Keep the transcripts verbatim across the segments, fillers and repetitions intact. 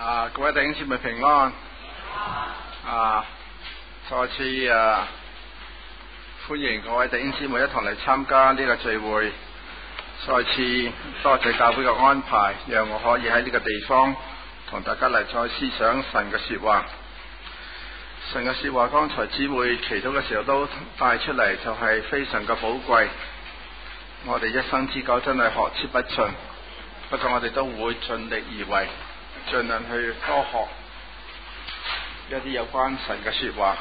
啊，各位弟兄姊妹平安。啊，再次啊，歡迎各位弟兄姊妹一同嚟參加呢個聚會。再次多謝教會嘅安排，讓我可以喺呢個地方同大家嚟再思想神嘅說話。神嘅說話，剛才姊妹祈禱嘅時候都帶出嚟，就係非常嘅寶貴。我哋一生之久真係學之不盡，不過我哋都會盡力而為，盡量去多學一啲有關神嘅說話。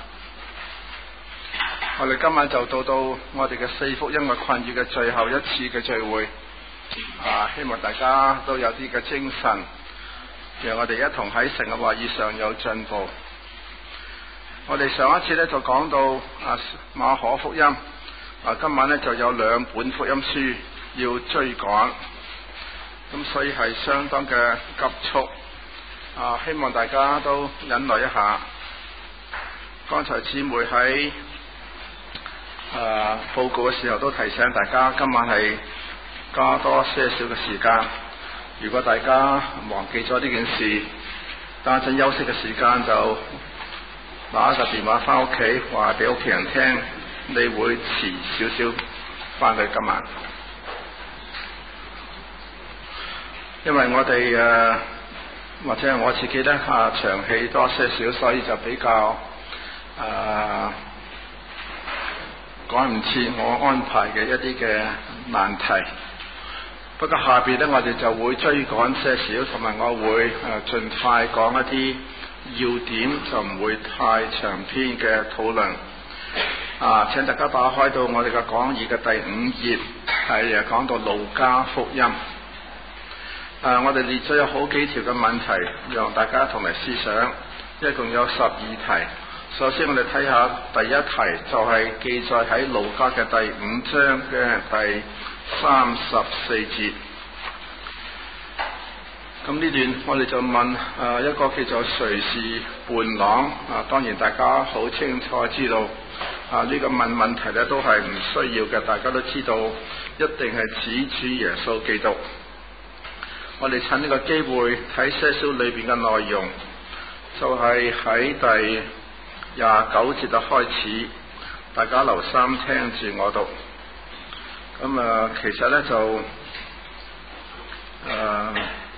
我哋今晚就到到我哋嘅四福音嘅困擾嘅最後一次嘅聚會，啊，希望大家都有啲嘅精神，讓我哋一同喺神嘅話語上有進步。我哋上一次咧就講到啊馬可福音，啊今晚咧就有兩本福音書要追趕，咁所以係相當嘅急促，啊希望大家都忍耐一下。剛才姊妹喺啊報告嘅時候都提醒大家，今晚係加多些少嘅時間。如果大家忘記咗呢件事，等陣休息嘅時間就打一個電話翻屋企，話俾屋企人聽，你會遲少少翻去今晚。因為我哋誒、啊、或者係我自己咧啊長氣多些少，所以就比較誒趕唔切我安排嘅一啲嘅難題。不過下邊咧我哋就會追趕些少，同埋我會誒盡快講一啲要點，就唔會太長篇嘅討論。啊，請大家打開到我哋嘅講義嘅第五頁，係誒講到路加福音。啊，我哋列咗有好幾條嘅問題，讓大家同嚟思想，一共有十二題。首先我哋睇下第一題，就係、是、記載喺路加嘅第五章嘅第三十四節。咁呢段我哋就問誒一個叫做誰是伴郎啊？當然大家好清楚知道啊，呢、這個問問題咧都係唔需要嘅，大家都知道一定係指主耶穌基督。我哋趁呢個機會睇些少裏邊嘅內容，就係、是、喺第廿九節就開始，大家留心聽住我讀。咁啊，其實咧就誒。呃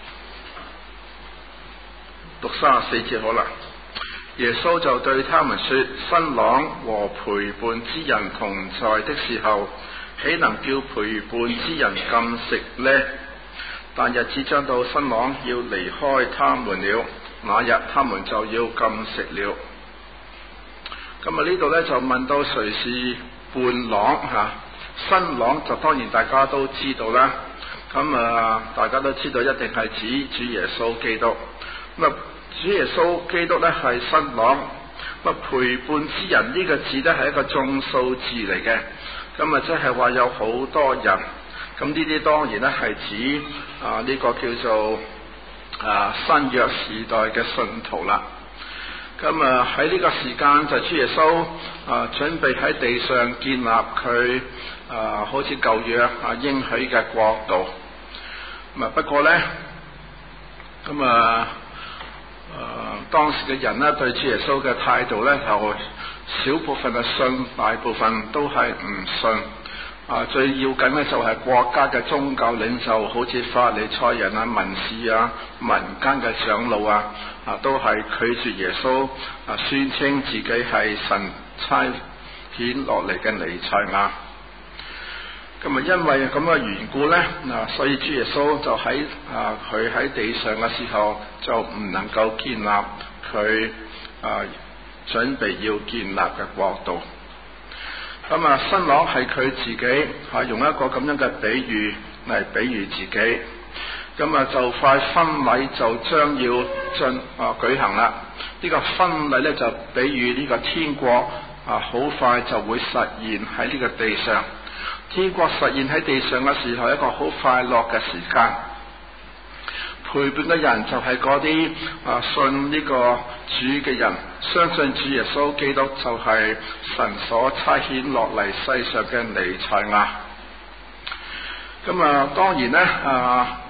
讀三十四節好啦。耶穌就對他們說：新郎和陪伴之人同在的時候，豈能叫陪伴之人禁食呢？但日子將到，新郎要離開他們了，那日他們就要禁食了。咁啊呢度咧就問到誰是伴郎吓、啊？新郎就當然大家都知道啦。咁啊大家都知道一定係指主耶穌基督。咁啊主耶穌基督咧係新郎，咁陪伴之人呢個字咧係一個眾數字嚟嘅，咁啊即係話有好多人，咁呢啲當然咧係指啊呢個叫做啊新約時代嘅信徒啦。咁啊喺呢個時間就主耶穌啊準備喺地上建立佢啊好似舊約啊應許嘅國度。咁啊不過咧咁啊誒、呃，當時嘅人咧對主耶穌嘅態度咧，就少部分係信，大部分都係唔信。啊、呃，最要緊咧就係國家嘅宗教領袖，好似法利賽人啊、文士啊、民間嘅長老啊，啊都係拒絕耶穌，啊宣稱自己係神差遣落嚟嘅彌賽亞。咁啊，因為咁嘅緣故咧，嗱，所以主耶穌就喺啊，佢喺地上嘅時候就唔能夠建立佢啊準備要建立嘅國度。咁啊，新郎係佢自己，啊用一個咁樣嘅比喻嚟比喻自己。咁啊，就快婚禮就將要進啊舉行啦。呢個婚禮咧就比喻呢個天國啊，好快就會實現喺呢個地上。天國實現喺地上嘅時候，一個好快樂嘅時間。陪伴嘅人就係嗰啲啊信呢個主嘅人，相信主耶穌基督就係神所差遣落嚟世上嘅彌賽亞。咁啊，當然咧啊，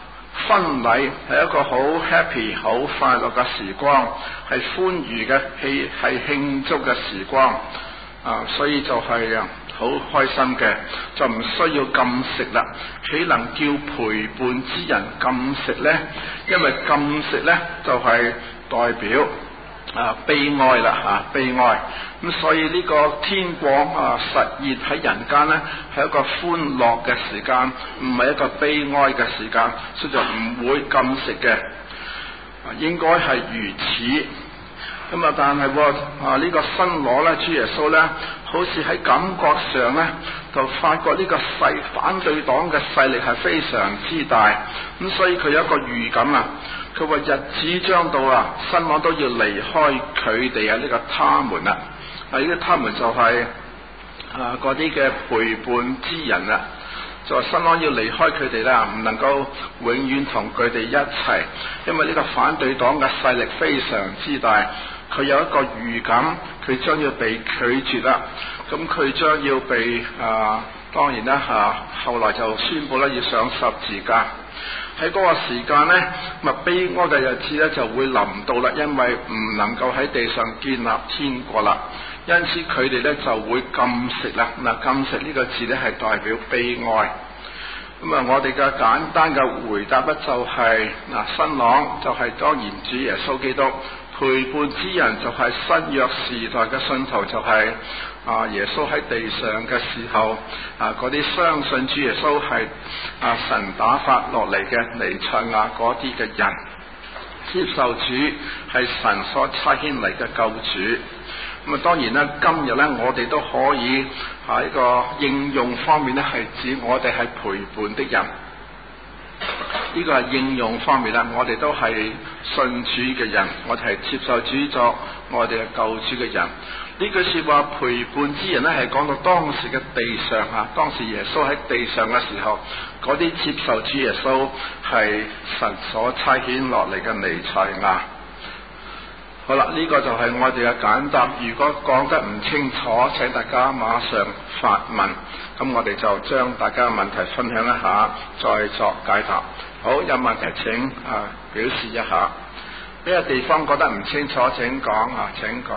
婚禮係一個好 happy 好快樂嘅時光，係歡愉嘅氣，係慶祝嘅時光啊，所以就係啊好開心嘅，就唔需要禁食啦。豈能叫陪伴之人禁食呢？因為禁食呢就係、是、代表啊悲哀啦啊悲哀。咁所以呢個天國啊實現喺人間呢係一個歡樂嘅時間，唔係一個悲哀嘅時間，所以就唔會禁食嘅。啊，應該係如此。咁啊，但係啊呢、這個新郎咧，主耶穌咧，好似喺感覺上咧，就發覺呢個勢反對黨嘅勢力係非常之大，咁所以佢有一個預感啊，佢話日子將到啊，新郎都要離開佢哋啊，呢、這個他們啊，啊呢個他們就係、是、啊嗰啲嘅陪伴之人啊。就話新郎要離開佢哋啦，唔能夠永遠同佢哋一齊，因為呢個反對黨嘅勢力非常之大，佢有一個預感，佢將要被拒絕啦。咁佢將要被啊，當然啦嚇、啊，後來就宣佈咧要上十字架。喺嗰個時間呢，咪悲哀嘅日子咧就會臨到啦，因為唔能夠喺地上建立天國啦。因此佢哋咧就會禁食啦。嗱，禁食呢個字咧係代表悲哀。咁啊，我哋嘅簡單嘅回答咧就係、是、嗱，新郎就係當然主耶穌基督，陪伴之人就係新約時代嘅信徒，就係、是、啊耶穌喺地上嘅時候啊嗰啲相信主耶穌係啊神打發落嚟嘅彌賽亞嗰啲嘅人，接受主係神所差遣嚟嘅救主。咁啊，當然啦，今日咧，我哋都可以喺個應用方面咧，係指我哋係陪伴的人。呢個係應用方面啦，我哋都係信主嘅人，我哋係接受主作我哋嘅救主嘅人。呢句說話陪伴之人咧，係講到當時嘅地上啊，當時耶穌喺地上嘅時候，嗰啲接受主耶穌係神所差遣落嚟嘅彌賽亞。好啦，呢、這個就係我哋嘅簡答。如果講得唔清楚，請大家馬上發問，咁我哋就將大家嘅問題分享一下，再作解答。好，有問題請啊表示一下。呢個地方覺得唔清楚，請講啊，請講。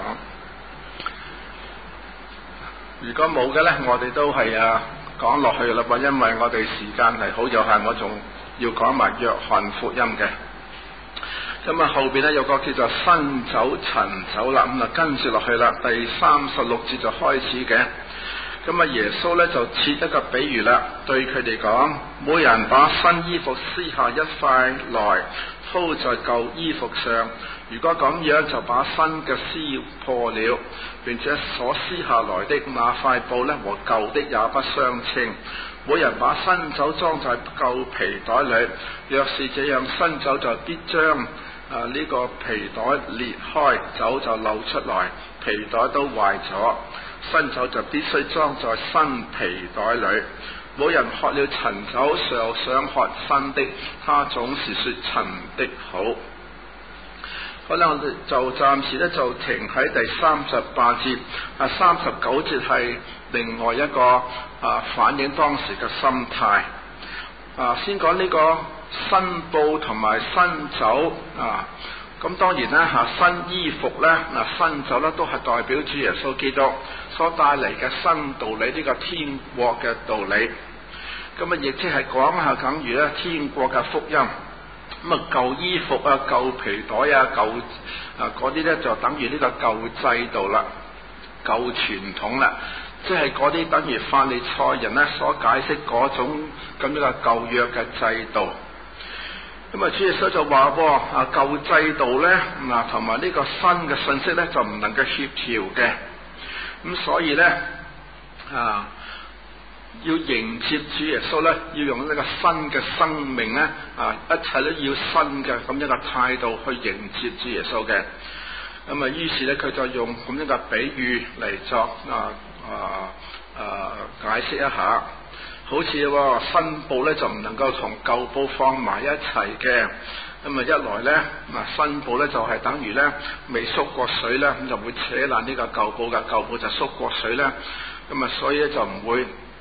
如果冇嘅咧，我哋都係啊講落去啦噃，因為我哋時間係好有限，我仲要講埋約翰福音嘅。咁啊，後邊咧有個叫做新酒陳酒啦，咁啊跟住落去啦，第三十六節就開始嘅。咁啊，耶穌咧就設一個比喻啦，對佢哋講：每人把新衣服撕下一塊來鋪在舊衣服上，如果咁樣就把新嘅撕破了，並且所撕下來的那塊布咧和舊的也不相稱。每人把新酒裝在舊皮袋裏，若是這樣，新酒就必將啊呢、這個皮袋裂開，酒就漏出來，皮袋都壞咗。新酒就必須裝在新皮袋裏。冇人喝了陳酒，又想喝新的，他總是說陳的好。好啦，我哋就暫時咧就停喺第三十八節。啊，三十九節係另外一個啊反映當時嘅心態。啊，先講呢個新布同埋新酒啊。咁當然啦，嚇新衣服咧，嗱新酒咧都係代表主耶穌基督所帶嚟嘅新道理，呢個天國嘅道理。咁啊，亦即係講下等於咧天國嘅福音。咁啊，舊衣服啊、舊皮袋啊、舊啊嗰啲咧就等於呢個舊制度啦、舊傳統啦，即係嗰啲等於法利賽人咧所解釋嗰種咁樣嘅舊約嘅制度。咁啊，主耶穌就話喎，啊舊制度咧，嗱同埋呢個新嘅信息咧就唔能夠協調嘅，咁所以咧啊要迎接主耶穌咧，要用呢個新嘅生命咧，啊一切都要新嘅咁樣嘅態度去迎接主耶穌嘅。咁啊，於是咧佢就用咁樣嘅比喻嚟作啊啊啊解釋一下。好似喎新布咧就唔能夠同舊布放埋一齊嘅，咁啊一來咧嗱新布咧就係等於咧未縮過水咧，咁就會扯爛呢個舊布嘅，舊布就縮過水咧，咁啊所以咧就唔會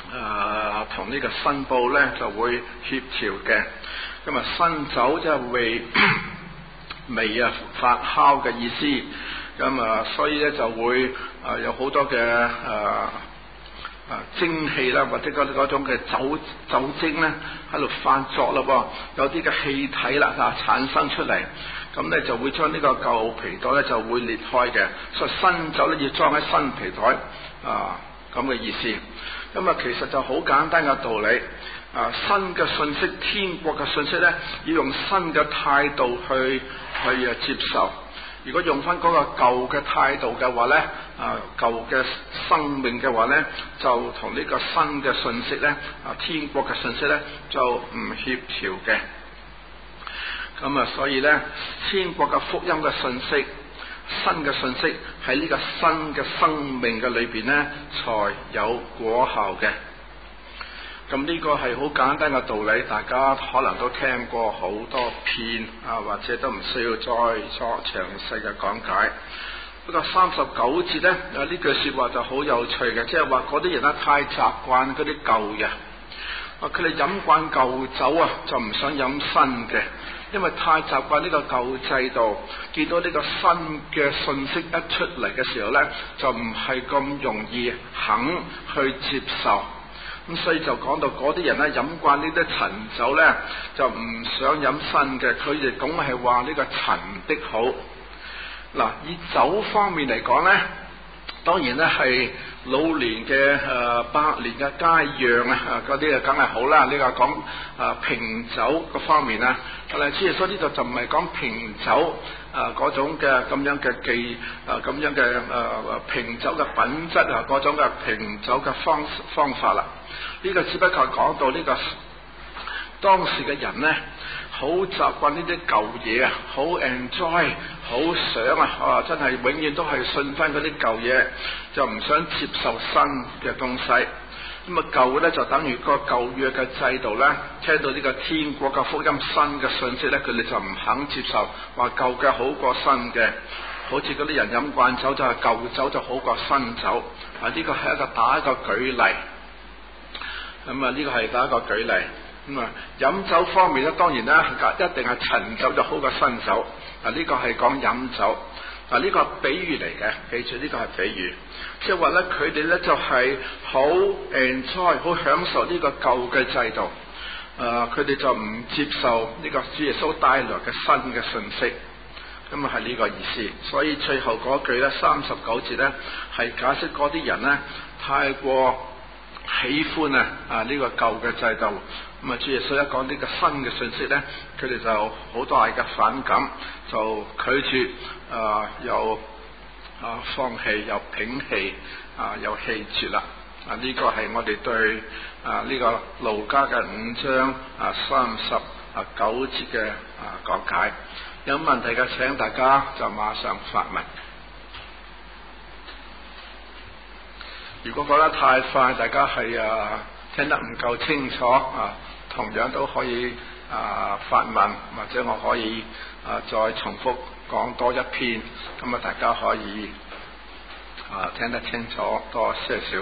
誒同呢個新布咧就會協調嘅。咁啊新酒即係未未啊發酵嘅意思。咁啊所以咧就會啊有好多嘅誒啊蒸氣啦，或者嗰嗰種嘅酒酒精咧喺度發作啦噃，有啲嘅氣體啦啊產生出嚟，咁咧就會將呢個舊皮袋咧就會裂開嘅，所以新酒咧要裝喺新皮袋啊咁嘅意思。咁啊其實就好簡單嘅道理啊，新嘅信息，天國嘅信息咧要用新嘅態度去去啊接受。如果用翻嗰個舊嘅態度嘅話咧，啊舊嘅生命嘅話咧，就同呢個新嘅信息咧，啊天國嘅信息咧就唔協調嘅。咁啊，所以咧天國嘅福音嘅信息，新嘅信息喺呢個新嘅生命嘅裏邊咧，才有果效嘅。咁呢個係好簡單嘅道理，大家可能都聽過好多遍啊，或者都唔需要再作詳細嘅講解。不過三十九節咧，啊呢句說話就好有趣嘅，即係話嗰啲人咧太習慣嗰啲舊嘅，啊佢哋飲慣舊酒啊，就唔想飲新嘅，因為太習慣呢個舊制度，見到呢個新嘅信息一出嚟嘅時候咧，就唔係咁容易肯去接受。咁所以就講到嗰啲人咧飲慣呢啲陳酒咧，就唔想飲新嘅，佢哋總係話呢個陳的好。嗱，以酒方面嚟講咧，當然咧係老年嘅誒百年嘅佳釀啊，嗰啲啊梗係好啦。呢個講啊瓶酒個方面啊，但係主耶穌呢度就唔係講瓶酒啊嗰種嘅咁樣嘅技啊咁樣嘅誒瓶酒嘅品質啊嗰種嘅瓶酒嘅方方法啦。呢個只不過係講到呢個當時嘅人咧，好習慣呢啲舊嘢啊，好 enjoy， 好想啊，啊真係永遠都係信翻嗰啲舊嘢，就唔想接受新嘅東西。咁啊舊咧就等於個舊約嘅制度咧，聽到呢個天國嘅福音新嘅信息咧，佢哋就唔肯接受，話舊嘅好過新嘅。好似嗰啲人飲慣酒就係舊酒就好過新酒。啊呢個係一個打一個舉例。咁啊呢個係打一個舉例。咁啊飲酒方面咧，當然啦，一定係陳酒就好過新酒。啊呢個係講飲酒。啊呢個係比喻嚟嘅，記住呢個係比喻，即係話咧佢哋咧就係好 enjoy， 好享受呢個舊嘅制度。啊佢哋就唔接受呢個主耶穌帶來嘅新嘅信息。咁啊係呢個意思。所以最後嗰句咧三十九節咧係解釋嗰啲人咧太過喜歡啊啊呢個舊嘅制度。咁啊主耶穌一講呢個新嘅信息咧，佢哋就好大嘅反感，就拒絕啊又啊放棄又摒棄啊又棄絕啦。啊呢個係我哋對啊呢個路加嘅五章啊三十啊九節嘅啊講解。有問題嘅請大家就馬上發問。如果覺得太快，大家係啊聽得唔夠清楚啊，同樣都可以啊發問，或者我可以啊再重複講多一遍，咁啊大家可以啊聽得清楚多些少。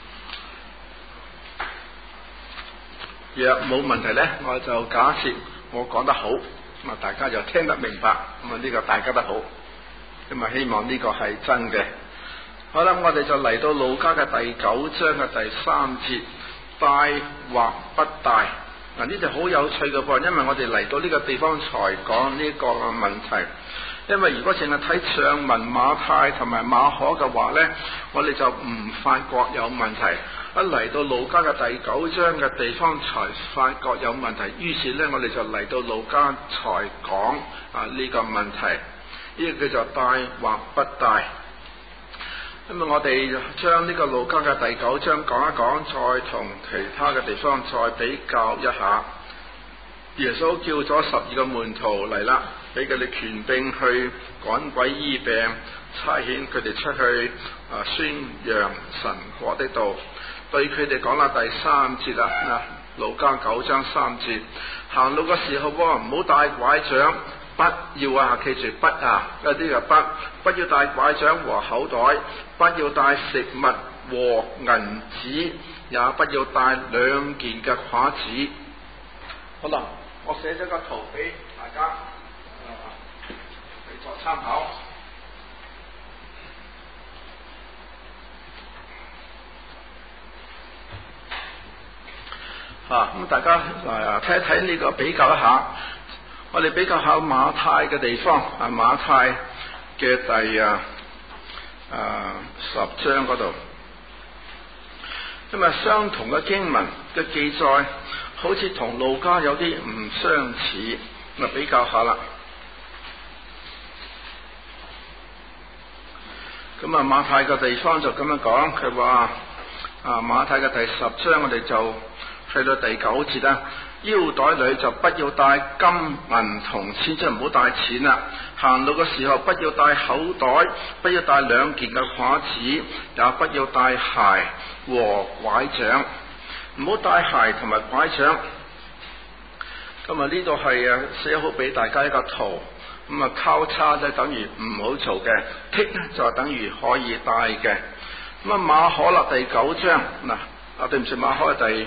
若冇問題咧，我就假設我講得好，咁啊大家就聽得明白，咁啊呢個大家都好，咁啊希望呢個係真嘅。好啦，我哋就嚟到路加嘅第九章嘅第三節，帶或不帶。嗱呢就好有趣嘅噃，因為我哋嚟到呢個地方才講呢個問題。因為如果淨係睇上文馬太同埋馬可嘅話咧，我哋就唔發覺有問題。一嚟到路加嘅第九章嘅地方才發覺有問題，於是咧我哋就嚟到路加才講啊呢個問題。呢個叫做帶或不帶。咁啊，我哋將呢個路加嘅第九章講一講，再同其他嘅地方再比較一下。耶穌叫咗十二個門徒嚟啦，俾佢哋權柄去趕鬼醫病，差遣佢哋出去啊宣揚神國的道。對佢哋講啦，第三節啦，嗱，路加九章三節，行路嘅時候唔好帶拐杖。不要啊，記住不啊，一啲嘅不，不要帶拐杖和口袋，不要帶食物和銀子，也不要帶兩件嘅褂子。好啦，我寫咗個圖俾大家，嚟作參考。啊，咁大家誒睇一睇呢個比較一下，我哋比較下馬太嘅地方，啊馬太嘅第啊啊十章嗰度，因為相同嘅經文嘅記載，好似同路加有啲唔相似，咁啊比較下啦。咁啊馬太嘅地方就咁樣講，佢話啊馬太嘅第十章我哋就去到第九節啦，腰袋裏就不要帶金銀銅錢，即係唔好帶錢啦。行路嘅時候不要帶口袋，不要帶兩件嘅褂子，也不要帶鞋和拐杖。唔好帶鞋同埋拐杖。咁啊呢度係啊寫好俾大家一個圖，咁啊交叉就等於唔好做嘅，剔呢就等於可以帶嘅。咁啊馬可啦第九章嗱，啊對唔住馬可嘅第。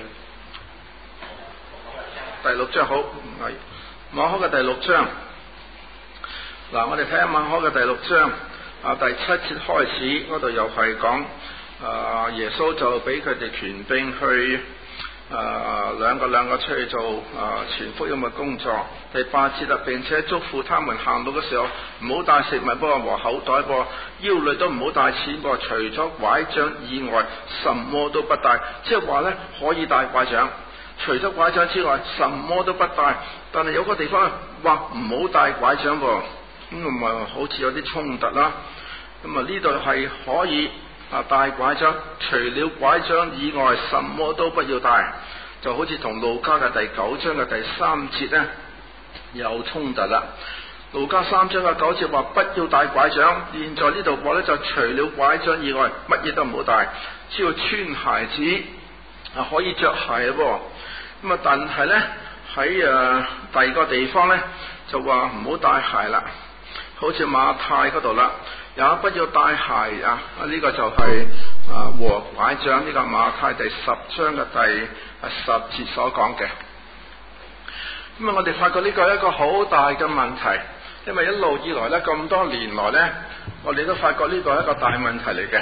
第六章好，係馬可嘅第六章。嗱，我哋睇下馬可嘅第六章啊，第七節開始嗰度又係講啊，耶穌就俾佢哋權柄去啊兩個兩個出去做啊傳福音嘅工作。第八節啦，並且囑咐他們行路嘅時候唔好帶食物噃和口袋噃，腰裏都唔好帶錢噃，除咗拐杖以外，什麼都不帶。即係話咧，可以帶拐杖。除咗拐杖之外，什麼都不帶。但係有個地方話唔好帶拐杖噃，咁咪好似有啲衝突啦。咁啊呢度係可以啊帶拐杖，除了拐杖以外，什麼都不要帶，就好似同路加嘅第九章嘅第三節呢有衝突啦。路加三章嘅九節話不要帶拐杖，現在呢度話呢就除了拐杖以外，乜嘢都唔好帶，只要穿鞋子啊可以着鞋噃。咁啊，但係咧喺誒第二個地方咧就話唔好帶鞋啦，好似馬太嗰度啦，也不要帶鞋啊！啊、這、呢個就係、是、啊和拐杖，呢個馬太第十章嘅第十節所講嘅。咁啊，我哋發覺呢個係一個好大嘅問題，因為一路以來咧咁多年來咧，我哋都發覺呢個係一個大問題嚟嘅。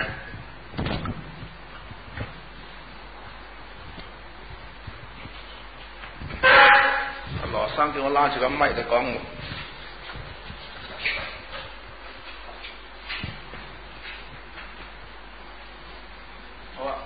羅生叫我拉住個咪嚟講，好啊，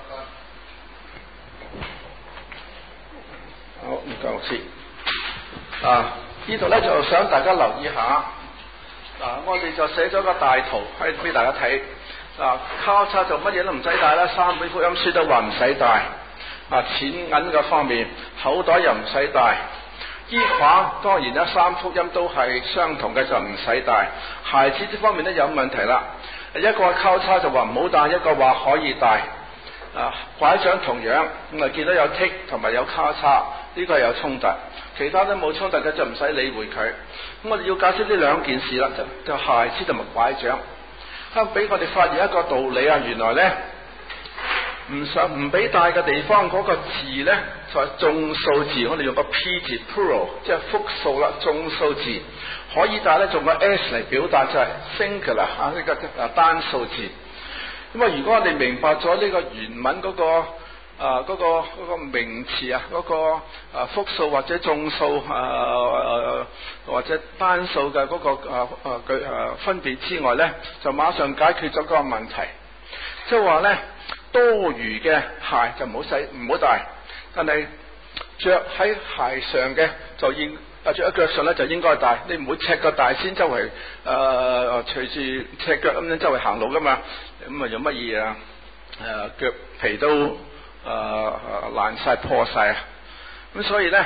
好唔該老師。啊，呢度咧就想大家留意下，啊，我哋就寫咗個大圖可以俾大家睇。啊，交叉就乜嘢都唔使帶啦，三本福音書都話唔使帶。啊，錢銀嘅方面，口袋又唔使帶。衣褂當然啦，三福音都係相同嘅，就唔使帶。鞋子呢方面咧有問題啦，一個交叉就話唔好帶，一個話可以帶。啊，拐杖同樣咁啊，見到有剔同埋有交叉，呢個係有衝突，其他都冇衝突嘅就唔使理會佢。咁我哋要解釋呢兩件事啦，就就鞋子同埋拐杖，啊俾我哋發現一個道理啊，原來咧唔想唔俾帶嘅地方嗰個字咧就係眾數字，我哋用個 P 字 plural， 即係複數啦，眾數字可以帶咧，用個 S 嚟表達就係 singular 吓，呢個啊單數字。咁啊，如果我哋明白咗呢個原文嗰、嗰個啊嗰、嗰個、嗰個名詞啊，嗰、嗰個啊複數或者眾數啊、啊或者單數嘅嗰個啊啊句啊分別之外咧，就馬上解決咗嗰個問題。即係話咧，多餘嘅鞋就唔好使唔好帶，但係着喺鞋上嘅就應啊着喺腳上咧就應該帶。你唔會赤腳大先周圍誒隨住赤腳咁樣周圍行路噶嘛，咁啊有乜嘢啊誒腳皮都誒爛晒破晒啊，咁所以咧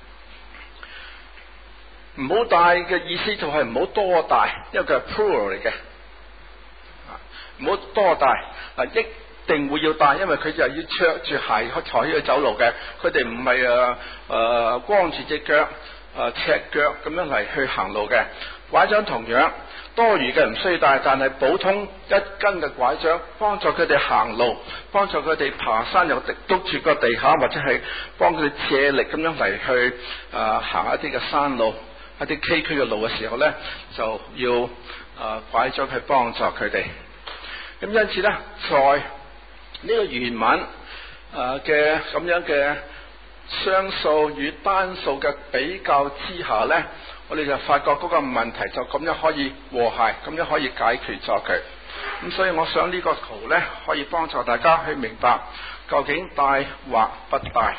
唔好帶嘅意思就係唔好多帶，因為佢係 plural 嚟嘅，唔好多帶啊，一定會要帶，因為佢就係要着住鞋才可以走路嘅，佢哋唔係誒誒光住隻腳誒赤腳咁樣嚟去行路嘅。拐杖同樣多餘嘅唔需要帶，但係普通一根嘅拐杖幫助佢哋行路，幫助佢哋爬山又督住個地下，或者係幫佢哋借力咁樣嚟去誒、呃、行一啲嘅山路、一啲崎嶇嘅路嘅時候呢，就要誒、呃、拐杖去幫助佢哋。咁因此呢，在呢個原文誒嘅咁樣嘅雙數與單數嘅比較之下呢，我哋就發覺嗰個問題就咁樣可以和諧，咁樣可以解決咗佢。咁所以我想呢個圖呢，可以幫助大家去明白究竟帶或不帶。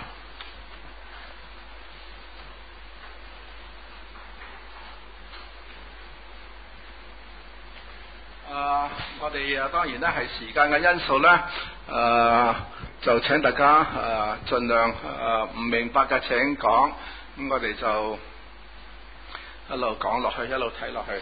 啊、uh, 我哋啊當然咧係時間嘅因素咧，誒、uh, 就請大家誒、uh, 盡量誒唔、uh, 明白嘅請講，咁我哋就一路講落去，一路睇落去。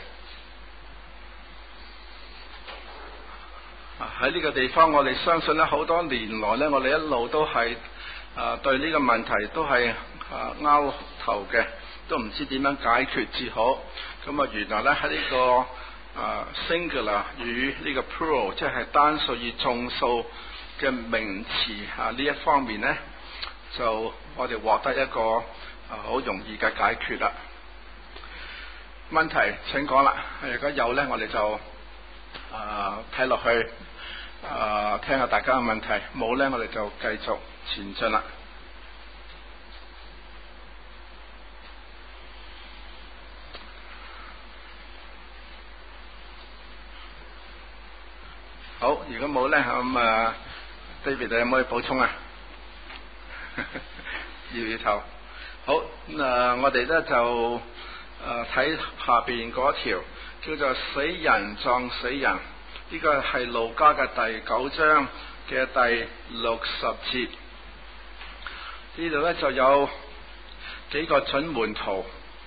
啊喺呢個地方，我哋相信咧好多年來咧，我哋一路都係誒、uh, 對呢個問題都係誒拗頭嘅，都唔知點樣解決至好。咁啊原來咧喺呢個啊、uh, singular 與呢個 plural 即係單數與眾數嘅名詞啊呢一方面呢，就我哋獲得一個啊好容易嘅解決啦。問題請講啦，如果有呢，我哋就啊睇落去啊聽下大家嘅問題，冇呢，我哋就繼續前進啦。好，如果冇咧，咁啊 ，David 你有冇可以補充啊？搖搖頭。好，咁啊，我哋咧就誒睇下邊嗰條叫做死人撞死人，呢個係路加嘅第九章嘅第六十節。呢度咧就有幾個準門徒。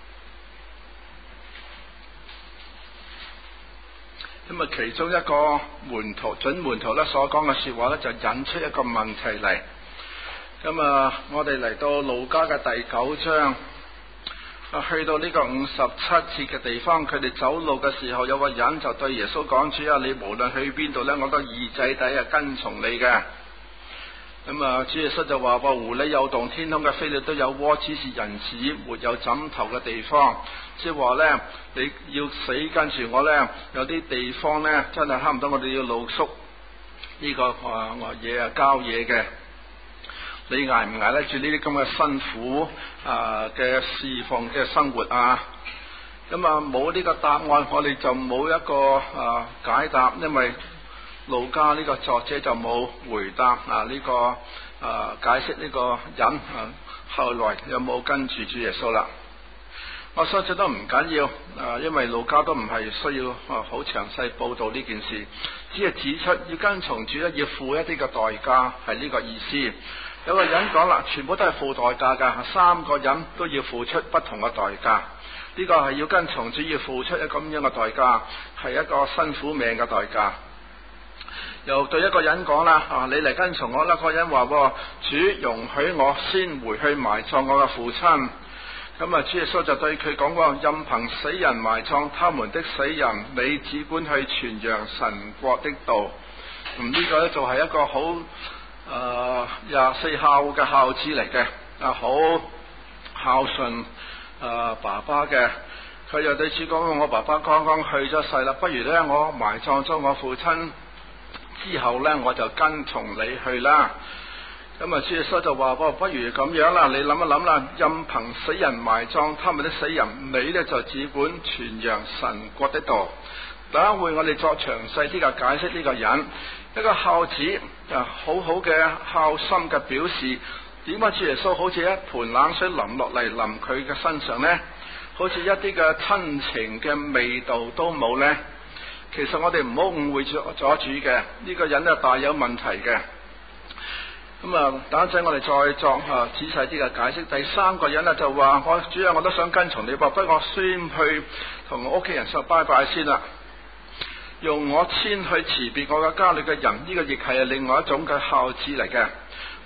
咁啊，其中一個門徒準門徒咧所講嘅說話咧，就引出一個問題嚟。咁啊，我哋嚟到路加嘅第九章，啊，去到呢個五十七節嘅地方，佢哋走路嘅時候，有個人就對耶穌講：主啊，你無論去邊度咧，我都二仔底啊跟從你嘅。咁啊，主耶穌就話：狐狸有洞，天空嘅飛鳥都有窩，只是人子沒有枕頭嘅地方。即係話咧，你要死跟住我咧，有啲地方咧真係差唔多，我哋要露宿呢、這個啊嘢啊郊野嘅。你捱唔捱得住呢啲咁嘅辛苦啊嘅侍奉嘅生活啊？咁啊冇呢個答案，我哋就冇一個啊解答，因為路加呢個作者就冇回答啊呢、這個啊解釋呢個人啊後來有冇跟住主耶穌啦。我相信都唔緊要，啊，因為路加都唔係需要啊好詳細報道呢件事，只係指出要跟從主咧，要付一啲嘅代價，係呢個意思。有個人講啦，全部都係付代價噶，三個人都要付出不同嘅代價。呢、這個係要跟從主要付出一咁樣嘅代價，係一個辛苦命嘅代價。又對一個人講啦，啊，你嚟跟從我啦。嗰個人話：主容許我先回去埋葬我嘅父親。咁啊，主耶穌就對佢講過：任憑死人埋葬他們的死人，你只管去傳揚神國的道。咁、嗯、呢、這個咧就係一個好誒廿四孝嘅孝子嚟嘅，啊好孝順誒、呃、爸爸嘅。佢又對主講：我爸爸剛剛去咗世啦，不如咧我埋葬咗我父親之後咧，我就跟從你去啦。咁啊，主耶穌就話：不如咁樣啦，你諗一諗啦，任憑死人埋葬他們的死人，你咧就只管傳揚神國的道。等一會我哋作詳細啲嘅解釋呢個人，一個孝子啊，好好嘅孝心嘅表示。點解主耶穌好似一盆冷水淋落嚟淋佢嘅身上呢？好似一啲嘅親情嘅味道都冇呢？其實我哋唔好誤會咗主嘅，呢、這個人係大有問題嘅。咁啊，等一陣我哋再作啊仔細啲嘅解釋。第三個人咧就話：我主要我都想跟從你，不過我先去同我屋企人說拜拜先啦。用我先去辭別我嘅家裏嘅人，呢、這個亦係另外一種嘅孝子嚟嘅。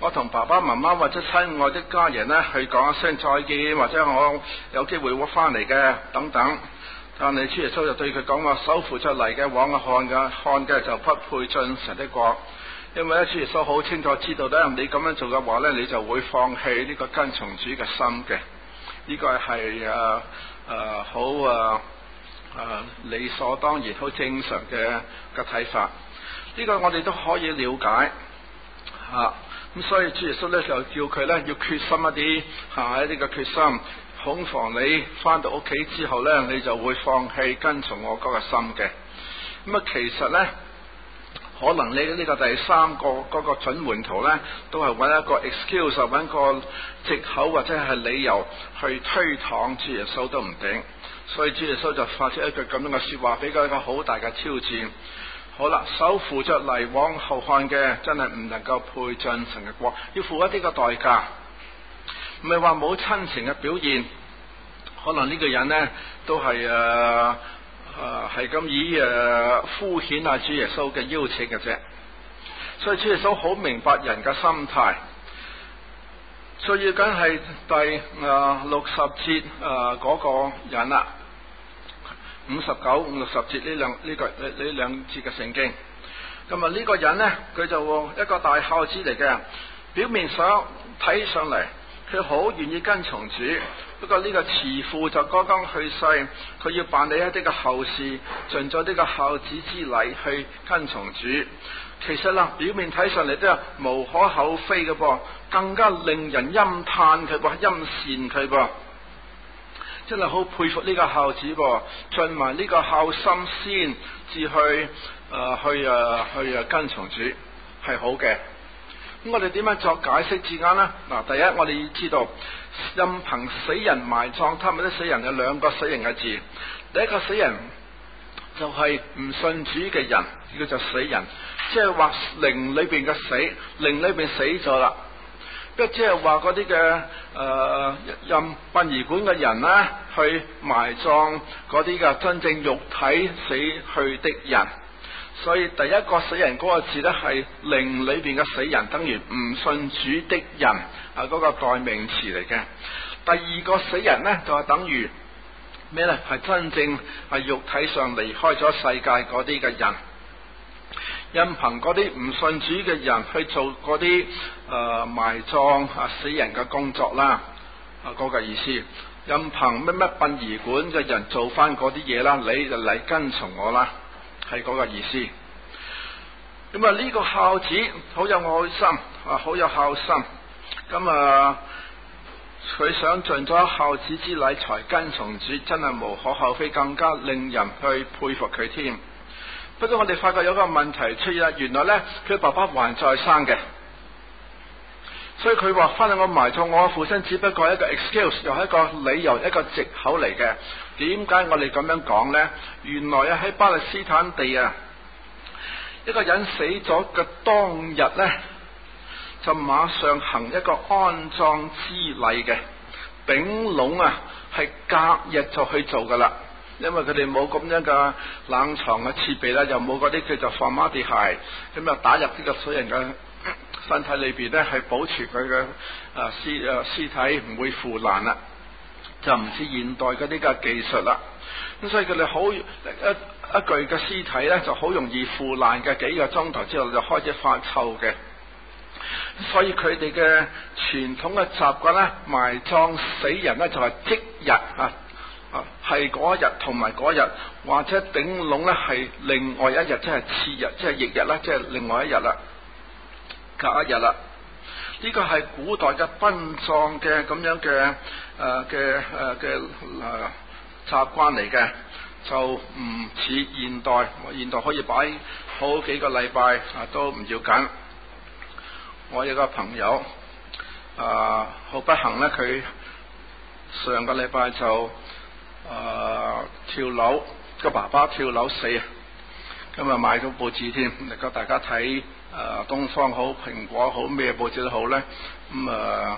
我同爸爸媽媽或者親愛的家人呢去講一聲再見，或者我有機會會翻嚟嘅等等。但係主耶穌就對佢講話：手扶着犁嘅往下看嘅，看嘅就不配進神的國。因為咧，主耶穌好清楚知道咧，你咁樣做嘅話咧，你就會放棄呢個跟從主嘅心嘅。呢、這個係誒誒好誒誒理所當然、好正常嘅嘅睇法。呢、這個我哋都可以了解嚇。咁、啊、所以主耶穌咧就叫佢咧要決心一啲嚇，一啲嘅決心，恐防你翻到屋企之後咧，你就會放棄跟從我嗰個心嘅。咁啊，其實咧。可能你呢個第三個嗰、那個準門徒呢，都係揾一個 excuse， 揾個藉口或者係理由去推搪主耶穌都唔定。所以主耶穌就發出一句咁樣嘅說話，俾佢一個好大嘅挑戰。好啦，手扶着犁往後看嘅，真係唔能夠配進神嘅國，要付一啲嘅代價。唔係話冇親情嘅表現，可能呢個人呢，都係誒。呃誒係咁以誒、呃、敷衍啊主耶穌嘅邀請嘅啫，所以主耶穌好明白人嘅心態，所以梗係第誒、呃、六十節誒嗰個人啦，五十九、五六十節呢兩呢個呢呢兩節嘅聖經。咁啊呢個人呢，佢就一個大孝子嚟嘅，表面上睇上嚟佢好願意跟從主。不過呢個慈父就剛剛去世，佢要辦理一啲嘅後事，盡咗呢個孝子之禮去跟從主。其實啦，表面睇上嚟都係無可厚非嘅噃，更加令人欽嘆佢噃，欽羨佢噃，真係好佩服呢個孝子噃，盡埋呢個孝心先至去誒、呃、去誒、呃、去誒跟從主，係好嘅。咁我哋點樣作解釋字眼呢？嗱，第一我哋要知道，任憑死人埋葬，他們啲死人有兩個死人嘅字。第一個死人就係唔信主嘅人，叫做死人，即係話靈裏邊嘅死，靈裏邊死咗啦。即係話嗰啲嘅誒任殯儀館嘅人呢，去埋葬嗰啲嘅真正肉體死去的人。所以第一個死人嗰個字咧係靈裏邊嘅死人，等於唔信主的人啊，嗰個代名詞嚟嘅。第二個死人咧就係等於咩咧？係真正係肉體上離開咗世界嗰啲嘅人，任憑嗰啲唔信主嘅人去做嗰啲誒埋葬啊死人嘅工作啦，啊嗰個意思。任憑乜乜殯儀館嘅人做翻嗰啲嘢啦，你就嚟跟從我啦。係嗰個意思。咁啊呢個孝子好有愛心啊，好有孝心。咁啊佢想盡咗孝子之禮才跟從主，真係無可厚非，更加令人去佩服佢添。不過我哋發覺有個問題出現啦，原來呢，佢爸爸還在生嘅，所以佢話翻嚟我埋葬我父親，只不過係一個 excuse， 又係一個理由，一個藉口嚟嘅。點解我哋咁樣講呢？原來啊喺巴勒斯坦地啊，一個人死咗嘅當日呢，就馬上行一個安葬之禮嘅，頂籠啊係隔日就去做噶啦，因為佢哋冇咁樣嘅冷藏嘅設備啦，又冇嗰啲叫做放馬地鞋，咁啊打入呢個死人嘅身體裏邊呢，係保持佢嘅啊屍啊屍體唔會腐爛啦。就唔似現代嗰啲嘅技術啦，咁所以佢哋好一一具嘅屍體咧就好容易腐爛嘅，幾個鐘頭之後就開始發臭嘅。所以佢哋嘅傳統嘅習慣咧，埋葬死人咧就係即日啊啊，係嗰一日同埋嗰日，或者頂籠咧係另外一日，即係次日，即係翌日啦，即係另外一日啦，隔一日啦。呢個係古代嘅殯葬嘅咁樣嘅誒嘅誒嘅誒習慣嚟嘅，就唔似現代。現代可以擺好幾個禮拜啊，都唔要緊。我有個朋友啊，好不幸咧，佢上個禮拜就啊跳樓，個爸爸跳樓死啊！今日買咗報紙添，嚟夠大家睇。誒、呃，東方好，蘋果好，咩報紙都好咧。咁啊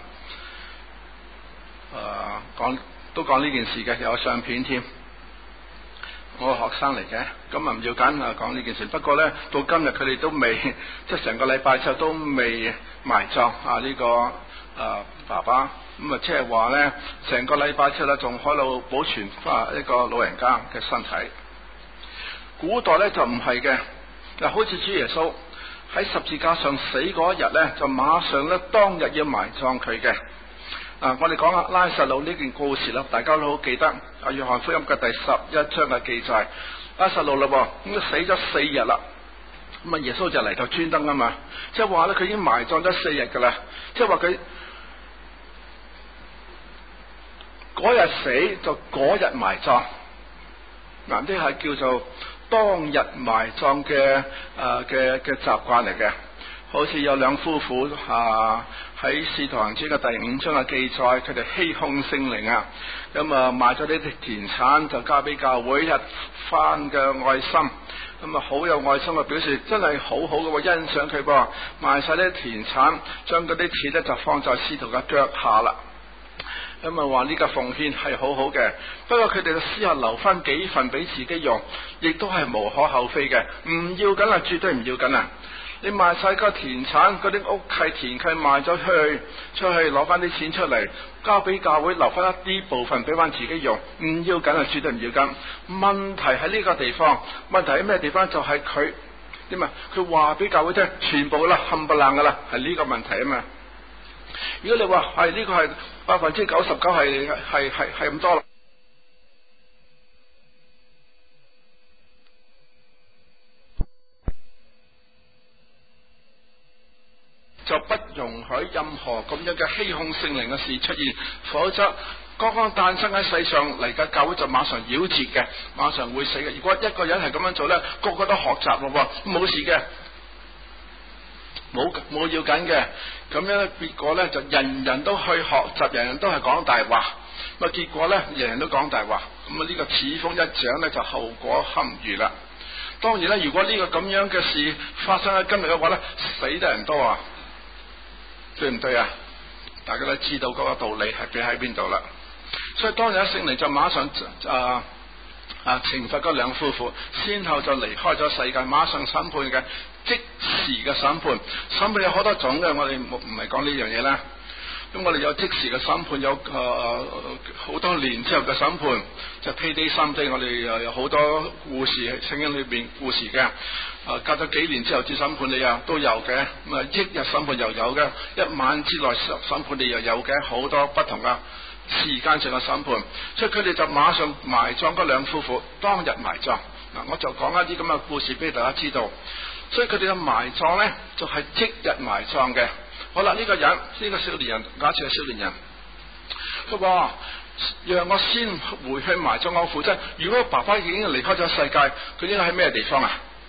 誒講都講呢件事嘅，有相片添。 我係學生嚟嘅，咁啊唔要緊啊講呢件事。不過咧，到今日佢哋都未，即係成個禮拜之後都未埋葬啊呢、這個啊、呃、爸爸。咁啊即係話咧，成個禮拜之後咧，仲喺度保存啊一個老人家嘅身體。古代咧就唔係嘅，嗱好似主耶穌喺十字架上死嗰一日咧，就馬上咧當日要埋葬佢嘅。啊，我哋講下拉撒路呢件故事啦，大家都好記得。啊，約翰福音嘅第十一章嘅記載，拉撒路啦，咁佢死咗四日啦，咁啊耶穌就嚟到專登啊嘛，即係話咧佢已經埋葬咗四日噶啦，即係話佢嗰日死就嗰日埋葬，嗱呢係叫做當日埋葬嘅誒嘅嘅習慣嚟嘅。好似有兩夫婦啊喺《使徒行傳》嘅第五章嘅記載，佢哋欺哄聖靈啊，咁啊賣咗呢啲田產就交俾教會，一番嘅愛心，咁啊好有愛心嘅表示，真係好好嘅，欣賞佢噃，賣晒啲田產，將嗰啲錢咧就放在使徒嘅腳下啦。咁啊話呢個奉獻係好好嘅，不過佢哋嘅私下留翻幾份俾自己用，亦都係無可厚非嘅，唔要緊啊，絕對唔要緊啊！你賣晒個田產，嗰啲屋契田契賣咗出去，出去攞翻啲錢出嚟，交俾教會，留翻一啲部分俾翻自己用，唔要緊啊，絕對唔要緊。問題喺呢個地方，問題喺咩地方？就係佢點啊？佢話俾教會聽，全部啦，冚唪唥噶啦，係呢個問題啊嘛。如果你話係呢個係百分之九十九係係係係咁多啦，就不容許任何咁樣嘅欺哄聖靈嘅事出現，否則剛剛誕生喺世上嚟嘅教會就馬上夭折嘅，馬上會死嘅。如果一個人係咁樣做咧，個個都學習咯，冇事嘅，冇冇要緊嘅，咁樣咧結果咧就人人都去學習，人人都係講大話，咁啊結果咧人人都講大話，咁啊呢個此風一長咧就後果堪虞啦。當然咧，如果呢個咁樣嘅事發生喺今日嘅話咧，死得人多啊！對唔對啊？大家都知道嗰個道理係俾喺邊度啦。所以當日聖靈就馬上啊啊懲罰嗰兩夫婦，先後就離開咗世界，馬上審判嘅，即時嘅審判。審判有好多種嘅，我哋唔唔係講呢樣嘢啦。咁我哋有即時嘅審判，有誒好、呃、多年之後嘅審判，就 payday someday，我哋又有好多故事喺聖經裏邊故事嘅。誒、呃、隔咗幾年之後至審判你啊，都有嘅。咁啊，翌日審判又有嘅，一晚之內審判你又有嘅，好多不同嘅時間上嘅審判。所以佢哋就馬上埋葬嗰兩夫婦，當日埋葬。嗱，我就講一啲咁嘅故事俾大家知道。所以佢哋嘅埋葬咧，就係、是、即日埋葬嘅。好啦，呢、這個人呢、這個少年人，假設係少年人，佢話讓我先回去埋葬我父親。如果爸爸已經離開咗世界，佢應該喺咩地方啊？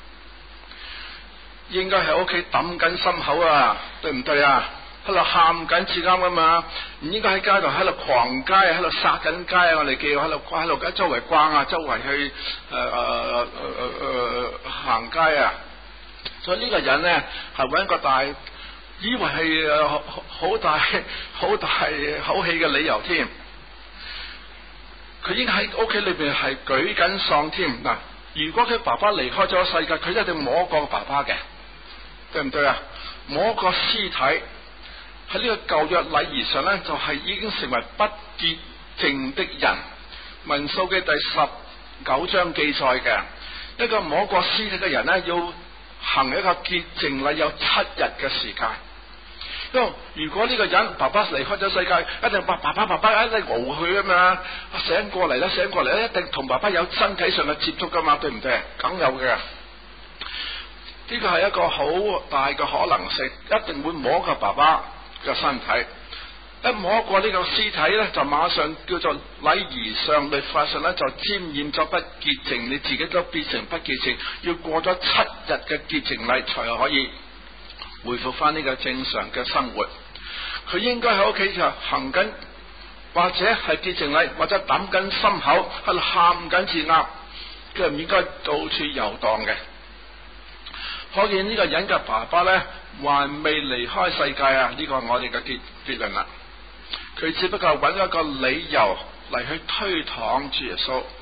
應該喺屋企抌緊心口啊，對唔對啊？喺度喊緊至啱噶嘛，唔應該喺街度喺度狂街，喺度殺緊街啊！我哋叫喺度喺度周圍逛啊，周圍去誒誒誒誒誒行街啊！所以呢個人咧係搵個大。以為係誒好大好大口氣嘅理由添，佢應該喺屋企裏邊係舉緊喪添。嗱，如果佢爸爸離開咗世界，佢一定摸過爸爸嘅，對唔對啊？摸過屍體喺呢個舊約禮儀上咧，就係、是、已經成為不潔淨的人。民數記第十九章記載嘅一個摸過屍體嘅人咧，要行一個潔淨禮有七日嘅時間。因為如果呢個人爸爸離開咗世界，一定爸爸爸爸爸一定熬佢啊嘛，醒過嚟啦，醒過嚟咧，一定同爸爸有身體上嘅接觸噶嘛，對唔對？梗有嘅。呢個係一個好大嘅可能性，一定會摸過爸爸嘅身體。一摸過呢個屍體咧，就馬上叫做禮儀上、律法上咧就沾染咗不潔淨，你自己都變成不潔淨，要過咗七日嘅潔淨禮才可以回復翻呢個正常嘅生活。佢應該喺屋企就行緊，或者係潔淨禮，或者抌緊心口喺度喊緊字鴨，佢唔應該到處遊蕩嘅。可見呢個人嘅爸爸咧還未離開世界啊！呢、這個係我哋嘅結結論啦。佢只不過揾一個理由嚟去推搪主耶穌，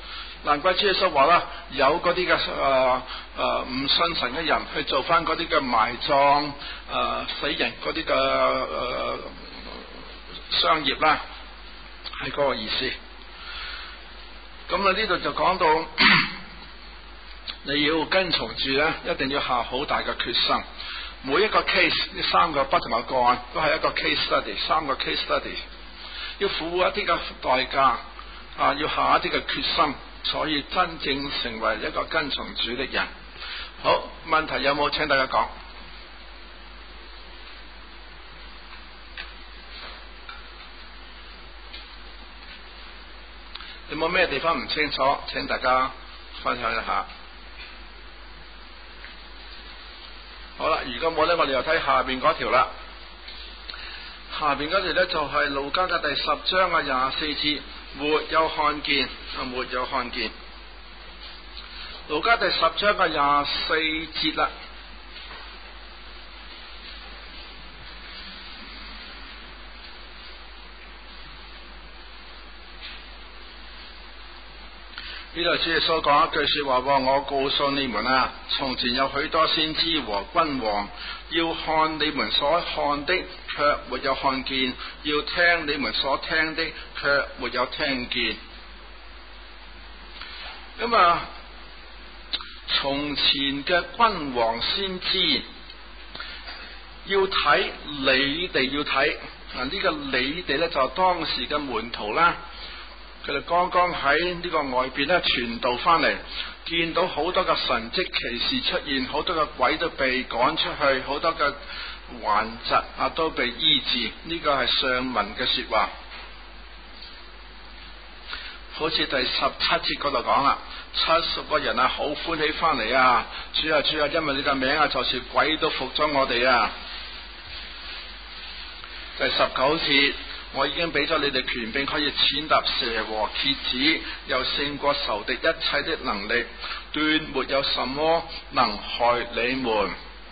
難怪主耶穌話啦，有嗰啲嘅誒誒唔信神嘅人去做翻嗰啲嘅埋葬誒、呃、死人嗰啲嘅誒商業啦，係嗰個意思。咁啊呢度就講到你要跟從住咧，一定要下好大嘅決心。每一個 case 呢三個不同嘅個案都係一個 case study， 三個 case study， 要付一啲嘅代價啊，要下一啲嘅決心，所以真正成為一個跟從主的人。好，問題有冇？請大家講。有冇咩地方唔清楚？請大家分享一下。好啦，如果冇咧，我哋又睇下邊嗰條啦。下邊嗰條咧就係路加嘅第十章嘅廿四節，沒有看見啊，沒有看見。路加第十章嘅廿四節啦。呢度主耶穌講一句說話，我告訴你們啊，從前有許多先知和君王，要看你們所看的，卻沒有看見；要聽你們所聽的，卻沒有聽見。咁啊，從前嘅君王先知要睇，你哋要睇啊！呢、這個你哋咧就係當時嘅門徒啦。佢哋剛剛喺呢個外邊咧傳道翻嚟，見到好多嘅神蹟奇事出現，好多嘅鬼都被趕出去，好多嘅患疾啊都被醫治。呢、這個係上文嘅說話，好似第十七節嗰度講啦，七十個人啊好歡喜翻嚟啊！主啊主啊，因為你嘅名啊，就是鬼都服咗我哋啊！第十九節。我已經俾咗你哋權柄，可以踐踏蛇和蠍子，又勝過仇敵一切的能力，斷沒有什麼能害你們。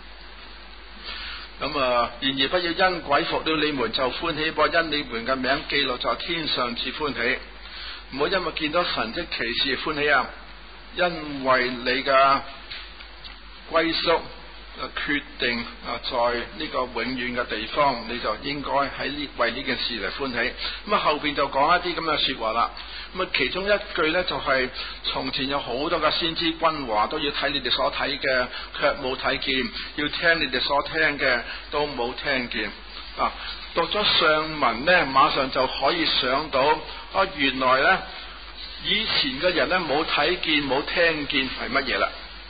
咁啊，然而不要因鬼服了你們就歡喜，不因你們嘅名記錄在天上至歡喜。唔好因為見到神蹟奇事歡喜啊，因為你嘅歸宿決定啊，在呢個永遠嘅地方，你就應該喺呢為呢件事嚟歡喜。咁啊後邊就講一啲咁嘅說話啦。咁啊其中一句呢，就係、是、從前有好多嘅先知君王都要睇你哋所睇嘅，卻冇睇見；要聽你哋所聽嘅，都冇聽見。啊，讀咗上文呢，馬上就可以想到啊，原來呢，以前嘅人呢，冇睇見冇聽見係乜嘢啦。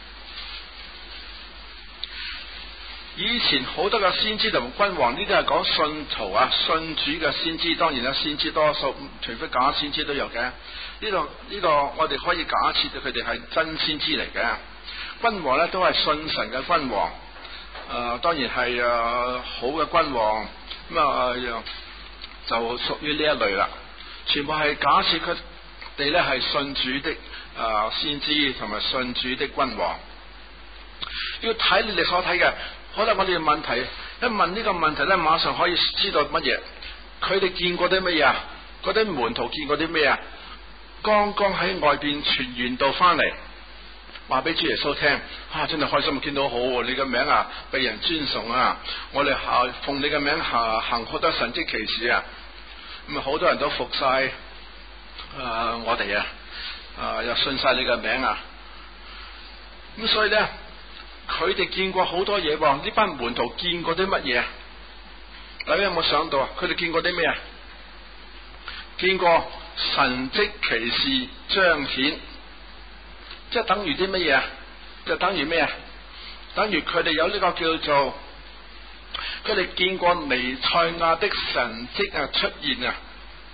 以前好多嘅先知同君王，呢啲係講信徒啊，信主嘅先知。當然啦，先知多數除非假先知都有嘅。呢度呢個我哋可以假設佢哋係真先知嚟嘅。君王咧都係信神嘅君王，誒、呃、當然係誒、呃、好嘅君王。咁啊、呃、就屬於呢一類啦。全部係假設佢哋咧係信主的誒、呃、先知同埋信主的君王。要睇你哋所睇嘅。好啦，我哋嘅問題一問呢個問題咧，馬上可以知道乜嘢？佢哋見過啲乜嘢啊？嗰啲門徒見過啲咩啊？剛剛喺外邊傳完道翻嚟，話俾主耶穌聽，啊真係開心，見到好，你嘅名啊被人尊崇啊！我哋下奉你嘅名下行好多神蹟奇事啊！咁啊好多人都服晒誒、呃、我哋啊，啊又信晒你嘅名啊！咁所以咧。佢哋見過好多嘢喎，呢班門徒見過啲乜嘢？大家有冇想到啊？佢哋見過啲咩啊？見過神蹟奇事彰顯，即係等於啲乜嘢啊？就等於咩啊？等於佢哋有呢個叫做，佢哋見過彌賽亞的神蹟啊出現啊！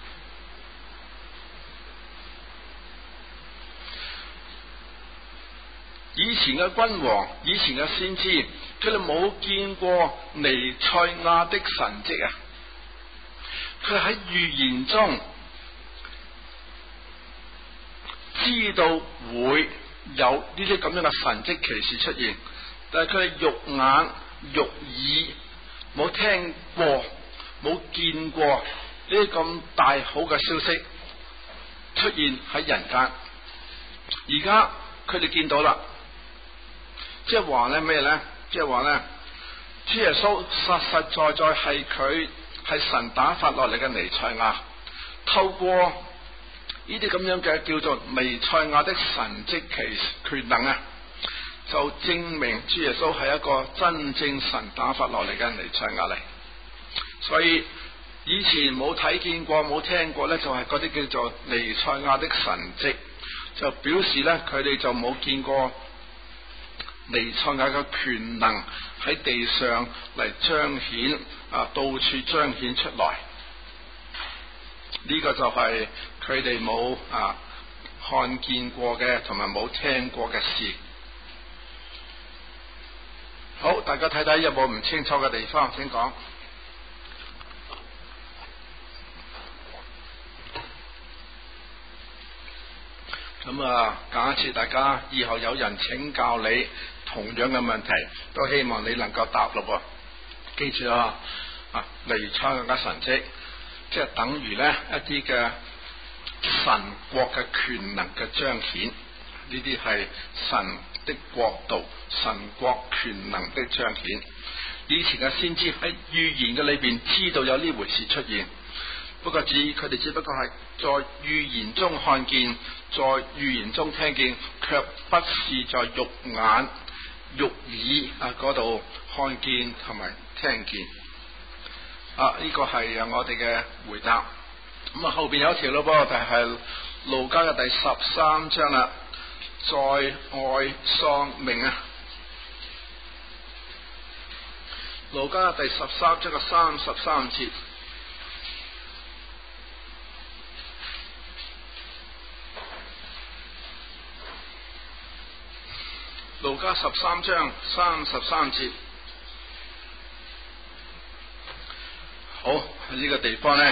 以前嘅君王，以前嘅先知，佢哋冇見過彌賽亞的神蹟啊！佢喺預言中知道會有呢啲咁樣嘅神蹟奇事出現，但係佢哋肉眼肉耳冇聽過冇見過呢啲咁大好嘅消息出現喺人間。 而家佢哋見到啦，即係話咧咩咧？即係話咧，主耶穌實實在在係佢係神打發落嚟嘅彌賽亞，透過呢啲咁樣嘅叫做彌賽亞的神蹟奇權能啊，就證明主耶穌係一個真正神打發落嚟嘅彌賽亞嚟。所以以前冇睇見過冇聽過咧，就係嗰啲叫做彌賽亞的神蹟，就表示咧佢哋就冇見過彌賽亞嘅權能喺地上嚟彰顯啊，到處彰顯出來。呢、這個就係佢哋冇啊看見過嘅，同埋冇聽過嘅事。好，大家睇睇有冇唔清楚嘅地方，請講。咁啊，假設大家以後有人請教你同樣嘅問題，都希望你能夠答咯。記住啊，啊彌賽亞嘅神蹟，即係等於咧一啲嘅神國嘅權能嘅彰顯，呢啲係神的國度、神國權能的彰顯。以前嘅先知喺預言嘅裏邊知道有呢回事出現，不過只佢哋只不過係在預言中看見，在預言中聽見，卻不是在肉眼、肉耳啊嗰度看見同埋聽見。啊，呢、這個係我哋嘅回答。咁啊，後邊有一條咯噃，就係路加嘅第十三章啦，在外喪命啊。路加嘅第十三章嘅三十三節。路加十三章三十三節。好，喺呢個地方咧，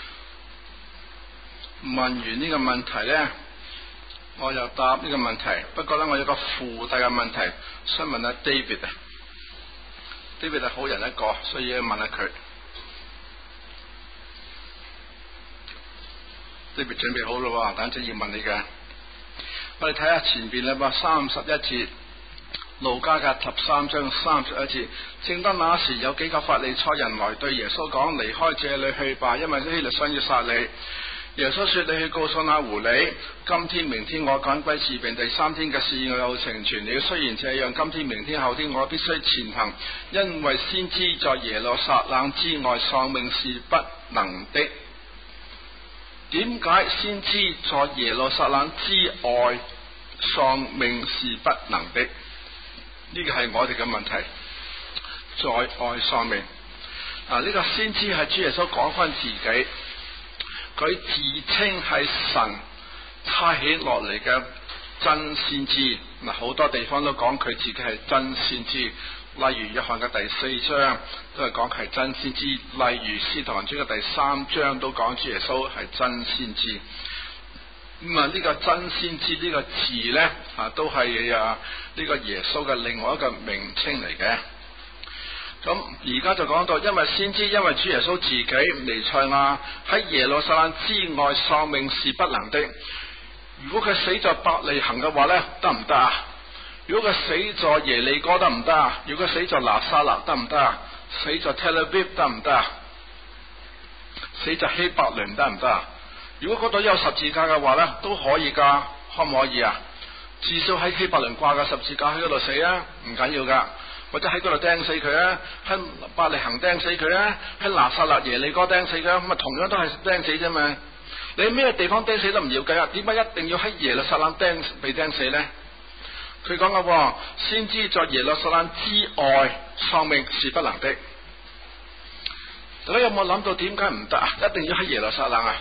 問完呢個問題咧，我又答呢個問題。不過咧，我有個附帶嘅問題，想問下 David 啊。David 係好人一個，所以要問下佢。David 準備好咯，等陣要問你嘅。我哋睇下前邊啦，三十一節。路加嘅十三章三十一節，正當那時，有幾個法利賽人來對耶穌講：離開這裏去吧，因為希律想要殺你。耶穌說：你去告訴那狐狸，今天、明天我趕鬼治病，第三天嘅事我又成全了。雖然這樣，今天、明天、後天我必須前行，因為先知在耶路撒冷之外喪命是不能的。點解先知在耶路撒冷之外喪命是不能的？呢個係我哋嘅問題，在外喪命。啊，呢、這個先知係主耶穌講翻自己，佢自稱係神差遣落嚟嘅真先知。嗱，好多地方都講佢自己係真先知，例如約翰嘅第四章都係講係真先知，例如使徒行傳嘅第三章都講主耶穌係真先知。咁啊，呢個真先知呢個字咧啊，都係啊呢個耶穌嘅另外一個名稱嚟嘅。咁而家就講到，因為先知，因為主耶穌自己彌賽亞喺耶路撒冷之外喪命是不能的。如果佢死在伯利恆嘅話咧，得唔得啊？如果佢死在耶利哥得唔得啊？如果佢死在拿撒勒得唔得啊？死在 Tel Aviv 得唔得啊？死在希伯倫得唔得啊？如果嗰度有十字架嘅話咧，都可以噶，可唔可以啊？至少喺希伯倫掛個十字架喺嗰度死啊，唔緊要噶。或者喺嗰度釘死佢啊，喺伯利恆釘死佢啊，喺拿撒勒耶利哥釘死佢，咁啊同樣都係釘死啫嘛。你咩地方釘死都唔要計啊？點解一定要喺耶路撒冷釘被釘死咧？佢講嘅先知在耶路撒冷之外喪命是不能的。大家有冇諗到點解唔得啊？一定要喺耶路撒冷啊？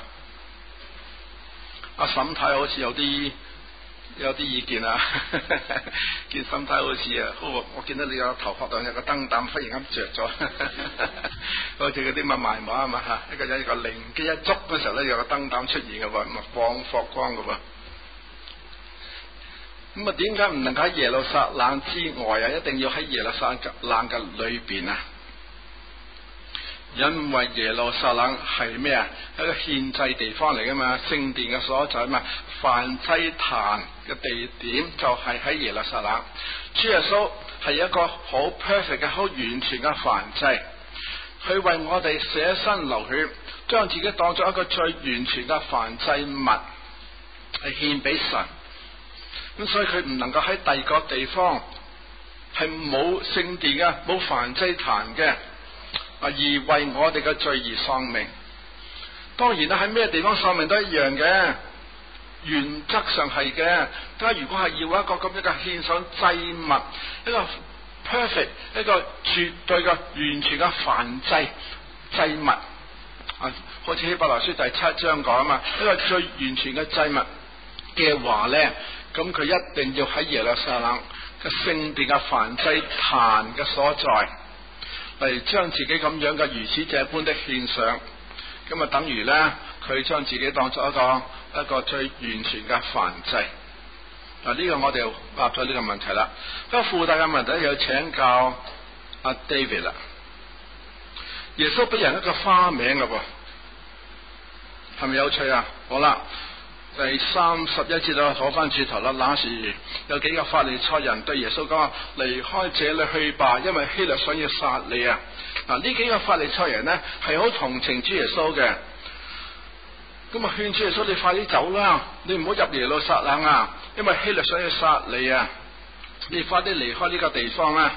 阿沈太好似有啲有啲意見啊，見沈太好似啊，我我見到你個頭殼度有個燈膽忽然間着咗，好似嗰啲乜賣馬啊嘛吓，一個有一個靈機一觸嗰時候咧，有個燈膽出現嘅喎，咁啊放霍光嘅喎。咁啊，點解唔能夠喺耶路撒冷之外啊？一定要喺耶路撒冷嘅裏邊啊？ 因為耶路撒冷係咩啊？一個獻祭地方嚟噶嘛，聖殿嘅所在嘛，燔祭壇嘅地點就係喺耶路撒冷。主耶穌係一個好 perfect 嘅、好完全嘅燔祭，佢為我哋捨身流血，將自己當作一個最完全嘅燔祭物，係獻俾神。咁所以佢唔能夠喺第二個地方係冇聖殿嘅、冇燔祭壇嘅。而為我哋嘅罪而喪命。當然啦，喺咩地方喪命都一樣嘅，原則上係嘅。但係如果係要一個咁樣嘅獻上祭物，一個 perfect， 一個絕對嘅完全嘅燔祭祭物，啊，好似希伯來書第七章講啊嘛，一個最完全嘅祭物嘅話咧，咁佢一定要喺耶路撒冷嘅聖殿嘅燔祭壇嘅所在，嚟將自己咁樣嘅如此這般的獻上，咁啊等於咧佢將自己當作一個一個最完全嘅燔祭。嗱，呢個我哋又答咗呢個問題啦。不過附帶嘅問題要請教阿 David 啦。耶穌俾人一個花名噶噃，係咪有趣啊？好啦，第三十一節啦，攞翻轉頭啦。那時有幾個法利賽人對耶穌講話：離開這裏去吧，因為希律想要殺你啊！嗱，呢幾個法利賽人呢係好同情主耶穌嘅，咁啊勸主耶穌你快啲走啦，你唔好入耶路撒冷啊，因為希律想要殺你啊！你快啲離開呢個地方啊！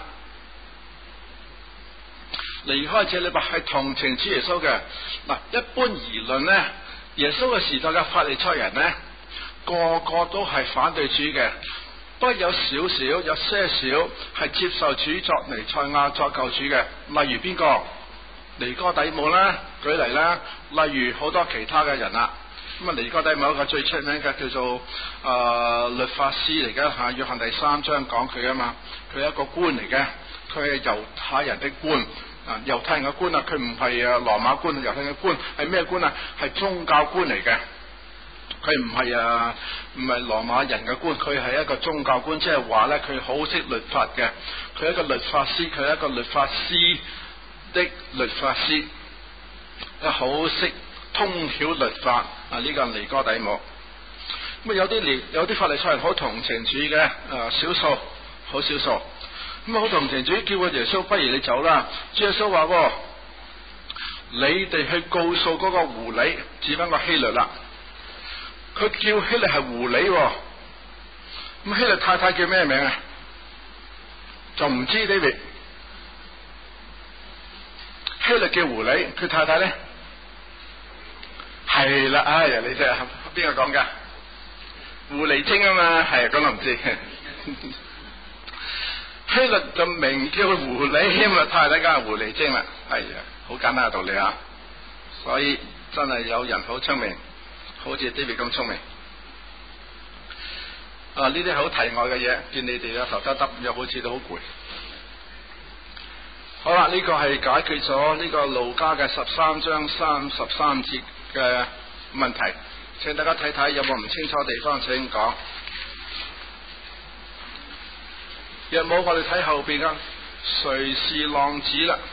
離開這裏吧，係同情主耶穌嘅。嗱，一般而論呢，耶穌嘅時代嘅法利賽人呢，個個都係反對主嘅，不過有少少，有些少係接受主作彌賽亞作救主嘅。例如邊個？尼哥底母啦，舉例啦。例如好多其他嘅人啦。咁啊，尼哥底母一個最出名嘅叫做誒、呃、律法師嚟嘅吓，約翰第三章講佢啊嘛，佢係一個官嚟嘅，佢係猶太人的官。啊，猶太人嘅官啊，佢唔係啊羅馬官，猶太人嘅官係咩官啊？係宗教官嚟嘅，佢唔係啊唔係羅馬人嘅官，佢係一個宗教官，即係話咧佢好識律法嘅，佢係一個律法師，佢係一個律法師的律法師，啊好識通曉律法啊！呢、這個尼哥底母。咁啊有啲尼有啲法利賽人好同情主嘅，啊少數好少數。咁啊，好同情主，叫個耶穌，不如你走啦。主耶穌話：你哋去告訴嗰個狐狸，指翻個希律啦。佢叫希律係狐狸，咁希律太太叫咩名啊？就唔知 David。希律叫狐狸，佢太太咧係啦。哎呀，你真係邊個講噶？狐狸精啊嘛，係咁我唔知。希律就名叫狐狸，因為太太梗係狐狸精啦。係啊，好簡單嘅道理啊。所以真係有人好聰明，好似 David 咁聰明。啊，呢啲係好題外嘅嘢，見你哋啊頭耷耷，又好似都好攰。好啦，呢、這個係解決咗呢個路加嘅十三章三十三節嘅問題。請大家睇睇有冇唔清楚地方，請講。若冇，我哋睇後邊啊，誰是浪子啦？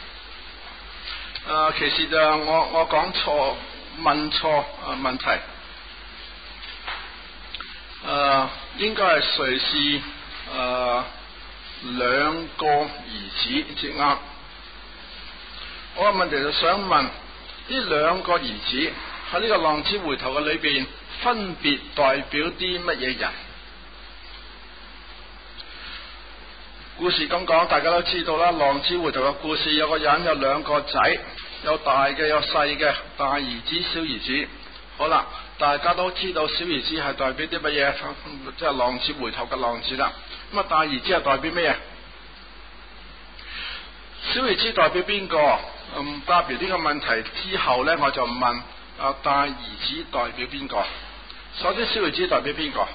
啊，其實就我我講錯，問錯啊問題。啊，應該係誰是啊兩個兒子至啱。我個問題就想問，呢兩個兒子喺呢個浪子回頭嘅裏邊，分別代表啲乜嘢人？故事咁講，大家都知道啦。浪子回頭嘅故事，有個人有兩個仔，有大嘅有細嘅，大兒子小兒子。好啦，大家都知道小兒子係代表啲乜嘢？即係浪子回頭嘅浪子啦。咁啊，大兒子係代表咩啊？小兒子代表邊個？嗯，答完呢個問題之後呢，我就問啊，大兒子代表邊個？首先，小兒子代表邊個？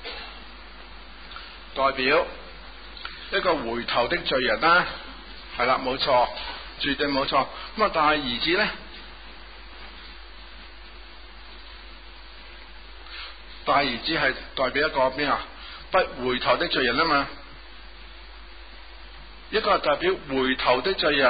代表一個回頭的罪人啦，係啦，冇錯，絕對冇錯。咁啊，大兒子咧，大兒子係代表一個咩啊？不回頭的罪人啊嘛，一個係代表回頭的罪人，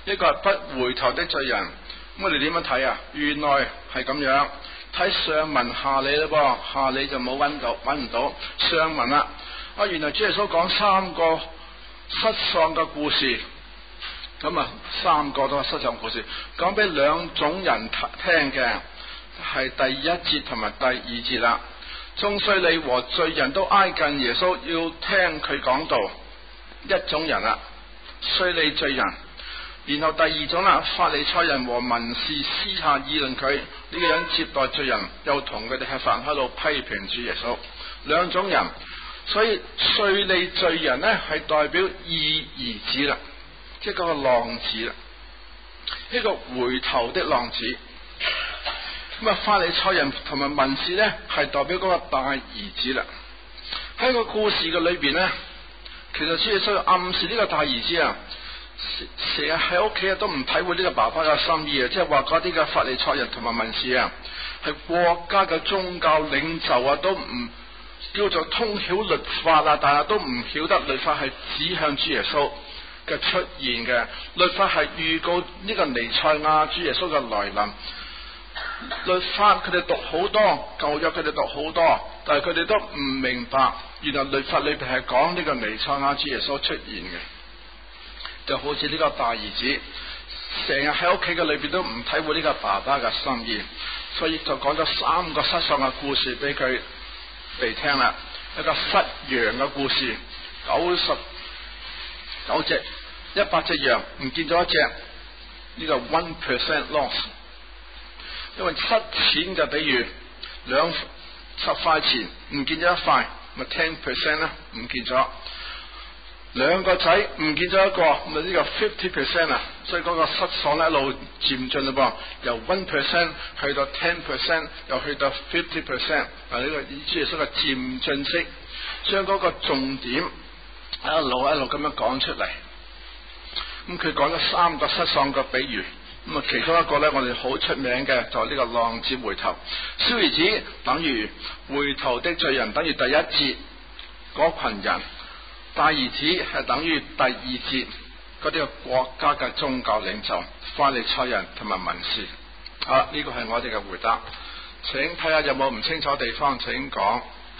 一個係不回頭的罪人。咁我哋點樣睇啊？原來係咁樣，睇上文下理啦噃，下理就冇揾到，揾唔到上文啦。啊，原來主耶穌講三個失喪嘅故事，咁啊三個都係失喪故事，講俾兩種人聽嘅，係第一節同埋第二節啦。眾稅吏和罪人都挨近耶穌，要聽佢講道。一種人啦，稅吏罪人。然後第二種啦，法利賽人和文士私下議論佢，呢、這個人接待罪人，又同佢哋吃飯喺度批評主耶穌。兩種人，所以稅吏罪人呢係代表二兒子啦，即係嗰個浪子啦，一個回頭的浪子。咁啊，法利賽人同埋文士呢係代表嗰個大兒子啦。喺個故事嘅裏邊呢，其實主耶穌暗示呢個大兒子啊，成日喺屋企啊都唔體會呢個爸爸嘅心意啊，即係話嗰啲嘅法利賽人同埋文士啊，係國家嘅宗教領袖啊，都唔叫做通曉律法啊，但係都唔曉得律法係指向主耶穌嘅出現嘅，律法係預告呢個彌賽亞主耶穌嘅來臨。律法佢哋讀好多，舊約佢哋讀好多，但係佢哋都唔明白，原來律法裏邊係講呢個彌賽亞主耶穌出現嘅。就好似呢個大兒子，成日喺屋企嘅裏邊都唔體會呢個爸爸嘅心意，所以就講咗三個失喪嘅故事俾佢哋聽啦。一個失羊嘅故事，九十九隻一百隻羊唔見咗一隻，呢、這個 one percent loss。因為失錢嘅比喻，兩十塊錢唔見咗一塊，咪 ten percent 啦，唔見咗。兩個仔唔見咗一個，咪呢個 fifty percent 啊，所以嗰個失喪咧一路漸進嘞噃，由 one percent 去到 ten percent， 又去到 fifty percent， 啊呢個主耶穌嘅漸進式，將嗰個重點一路一路咁樣講出嚟。咁佢講咗三個失喪嘅比喻。咁啊，其中一個咧，我哋好出名嘅就係呢個浪子回頭。小兒子等於回頭的罪人，等於第一節嗰群人；大兒子係等於第二節嗰啲國家嘅宗教領袖、法利賽人同埋文士。啊，呢個係我哋嘅回答。請睇下有冇唔清楚地方，請講。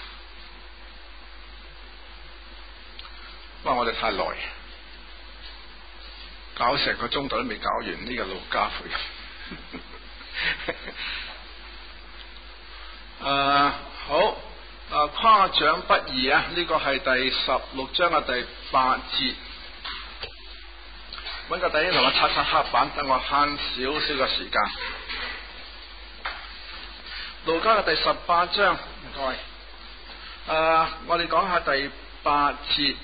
哇！我哋太耐。搞成個鐘頭都未搞完呢、這個路加福音。誒、啊，好，誒、啊，誇獎不義啊！呢、這個係第十六章嘅第八節。揾個弟兄同我擦擦黑板，等我慳少少嘅時間。路加嘅第十八章，唔該。誒，我哋講下第八節。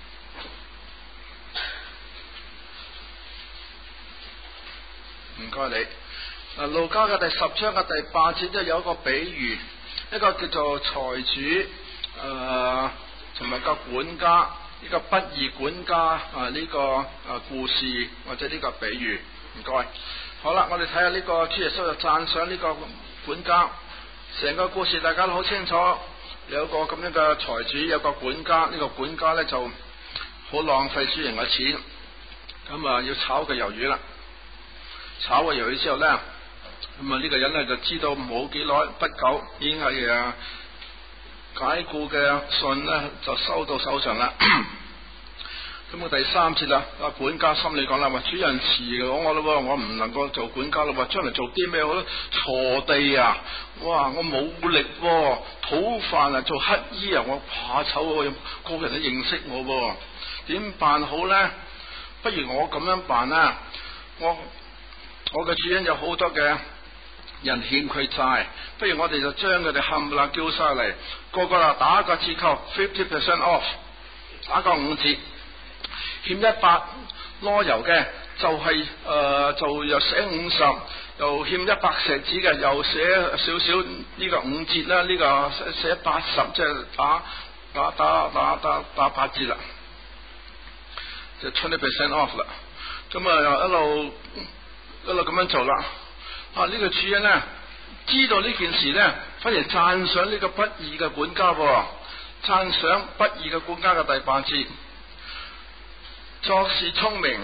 唔該你。嗱，路加嘅第十章嘅第八節都有一個比喻，一個叫做財主誒同埋個管家，呢個不義管家啊呢、這個誒故事或者呢個比喻。唔該。好啦，我哋睇下呢個主耶穌就讚賞呢個管家。成個故事大家都好清楚，有個咁樣嘅財主，有個管家，呢、這個管家咧就好浪費主人嘅錢，咁啊要炒佢魷魚啦。炒過魷魚之後咧，咁啊呢個人咧就知道冇幾耐不久已經係啊解雇嘅信咧就收到手上啦。咁啊第三節啦，啊管家心裏講啦，話主人辭咗我咯，我唔能夠做管家咯，話將來做啲咩好咧？鋤地啊，哇我冇力喎，討飯啊，做乞衣啊，我怕醜喎，個個人都認識我喎，點辦好咧？不如我咁樣辦啦，我。我嘅主人有好多嘅人欠佢債，不如我哋就將佢哋冚唪唥叫晒嚟，個個啊打個折扣 fifty percent off， 打個五折，欠一百籮油嘅就係、是、誒、呃、就又寫五十，又欠一百石子嘅又寫少少呢個五折啦，呢、這個寫八十，即係打打打打打打八折啦，就 twenty percent off 啦，咁啊又一路。一路咁樣做啦，啊呢、這個主人咧知道呢件事咧，反而讚賞呢個不義嘅管家，讚賞不義嘅管家嘅第八節，作事聰明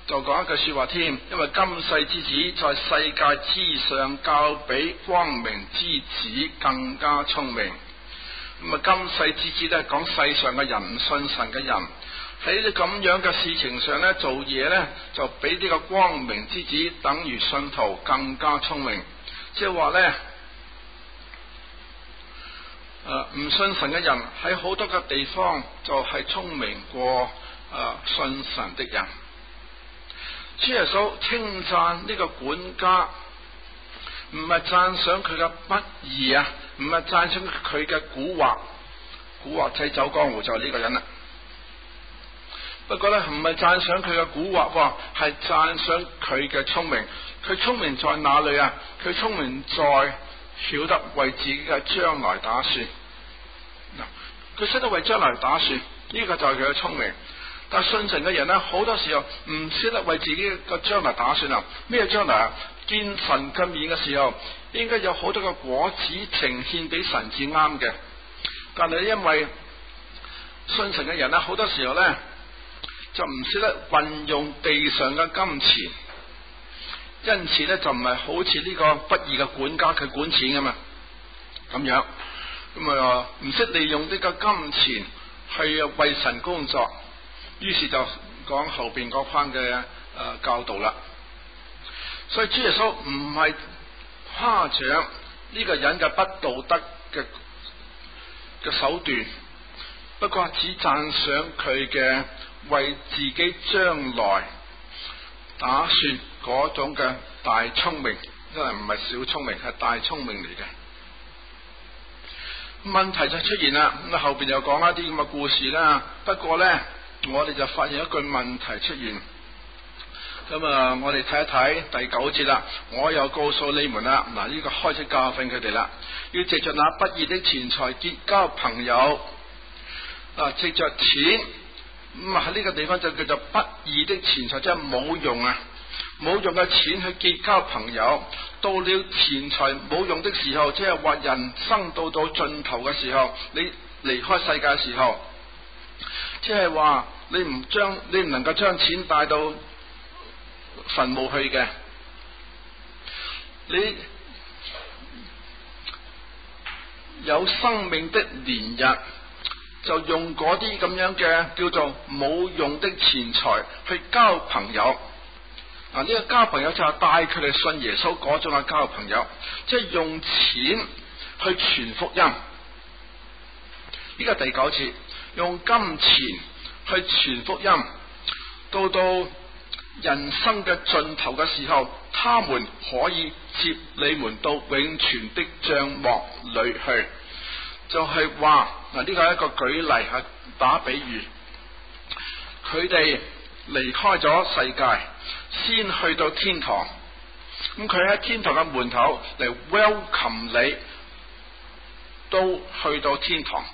就講一句說話添，因為今世之子在世界之上，較比光明之子更加聰明。咁啊，今世之子咧，講世上嘅人，唔信神嘅人喺呢咁樣嘅事情上咧做嘢咧，就比呢個光明之子等於信徒更加聰明。即係話咧，誒、呃，唔信神嘅人喺好多嘅地方就係聰明過誒、呃、信神的人。主耶穌稱讚呢個管家，唔係讚賞佢嘅不義啊，唔係讚賞佢嘅蠱惑，蠱惑仔走江湖就係呢個人啦。不過咧，唔係讚賞佢嘅蠱惑，係讚賞佢嘅聰明。佢聰明在哪裏啊？佢聰明在曉得為自己嘅將來打算。嗱，佢識得為將來打算，呢、這個就係佢嘅聰明。但係信神嘅人咧，好多時候唔識得為自己嘅將來打算啊！咩將來啊？見神嘅面嘅時候，應該有好多嘅果子呈獻俾神至啱嘅。但係因為信神嘅人咧，好多時候咧就唔識得運用地上嘅金錢，因此咧就唔係好似呢個不義嘅管家，佢管錢噶嘛，咁樣咁啊唔識利用呢個金錢去為神工作。於是就講後邊嗰番嘅誒教導啦。所以主耶穌唔係誇獎呢個人嘅不道德嘅嘅手段，不過只讚賞佢嘅為自己將來打算嗰種嘅大聰明，因為唔係小聰明，係大聰明嚟嘅。問題就出現啦，咁後邊又講一啲咁嘅故事啦。不過咧，我哋就發現一句問題出現，咁啊，我哋睇一睇第九節啦。我又告訴你們啦，嗱，呢個開始教訓佢哋啦，要藉着那不義的錢財結交朋友，啊，藉着錢，咁啊喺呢個地方就叫做不義的錢財，即係冇用啊，冇用嘅錢去結交朋友。到了錢財冇用的時候，即係話人生到到盡頭嘅時候，你離開世界嘅時候，即係話你唔將你唔能夠將錢帶到墳墓去嘅，你有生命的年日就用嗰啲咁樣嘅叫做冇用的錢財去交朋友。嗱，呢個交朋友就係帶佢哋信耶穌嗰種嘅交朋友，即係用錢去傳福音。呢個第九節，用金錢去傳福音，到到人生嘅盡頭嘅時候，他們可以接你們到永存的帳幕裏去。就係話嗱，呢個係一個舉例，係打比喻，佢哋離開咗世界，先去到天堂。咁佢喺天堂嘅門口嚟 welcome 你，都去到天堂。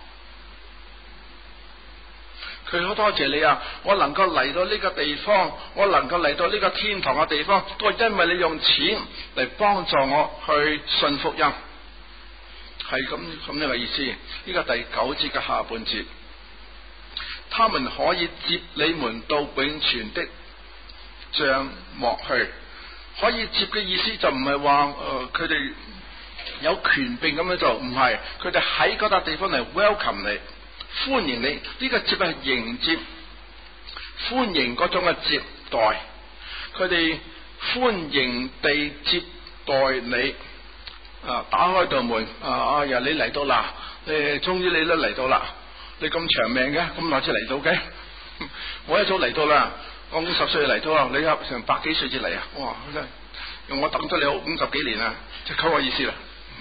佢好多謝你啊！我能夠嚟到呢個地方，我能夠嚟到呢個天堂嘅地方，都係因為你用錢嚟幫助我去信福音，係咁咁樣嘅意思。呢個第九節嘅下半節，他們可以接你們到永存的帳幕去。可以接嘅意思就唔係話誒佢哋有權柄咁樣做，唔係，佢哋喺嗰笪地方嚟 welcome 你，歡迎你。呢、這個接係迎接、歡迎嗰種嘅接待，佢哋歡迎地接待你。啊，打開道門，啊，哎呀，你嚟到啦，誒，終於你都嚟到啦，你咁長命嘅，咁耐先嚟到嘅，我一早嚟到啦。我五十歲嚟到啊，你有成百幾歲至嚟啊！哇，真係用我等咗你好五十幾年啊，即係咁個意思啦。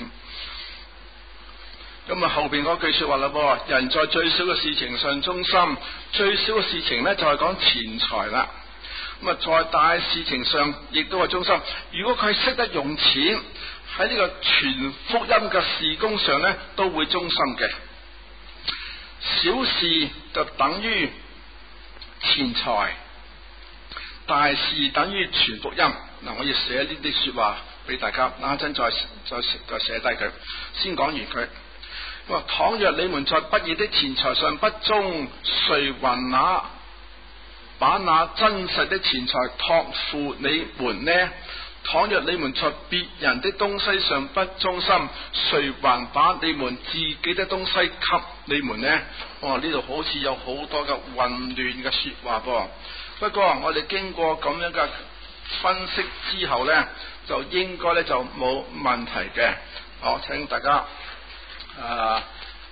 咁、嗯、啊後邊嗰句說話啦噃，人在最小嘅事情上忠心，最小嘅事情咧就係講錢財啦。咁啊在大事情上亦都係忠心。如果佢識得用錢喺呢個傳福音嘅事工上咧，都會忠心嘅。小事就等於錢財，大事等於傳福音。嗱，我要寫呢啲說話俾大家，等陣再再再寫低佢，先講完佢。話倘若你們在不義的錢財上不忠，誰還拿把那真實的錢財託付你們呢？倘若你們在別人的東西上不忠心，誰還把你們自己的東西給你們呢？哇！呢度好似有好多嘅混亂嘅說話噃。不過我哋經過咁樣嘅分析之後呢，就應該咧就冇問題嘅。好，請大家啊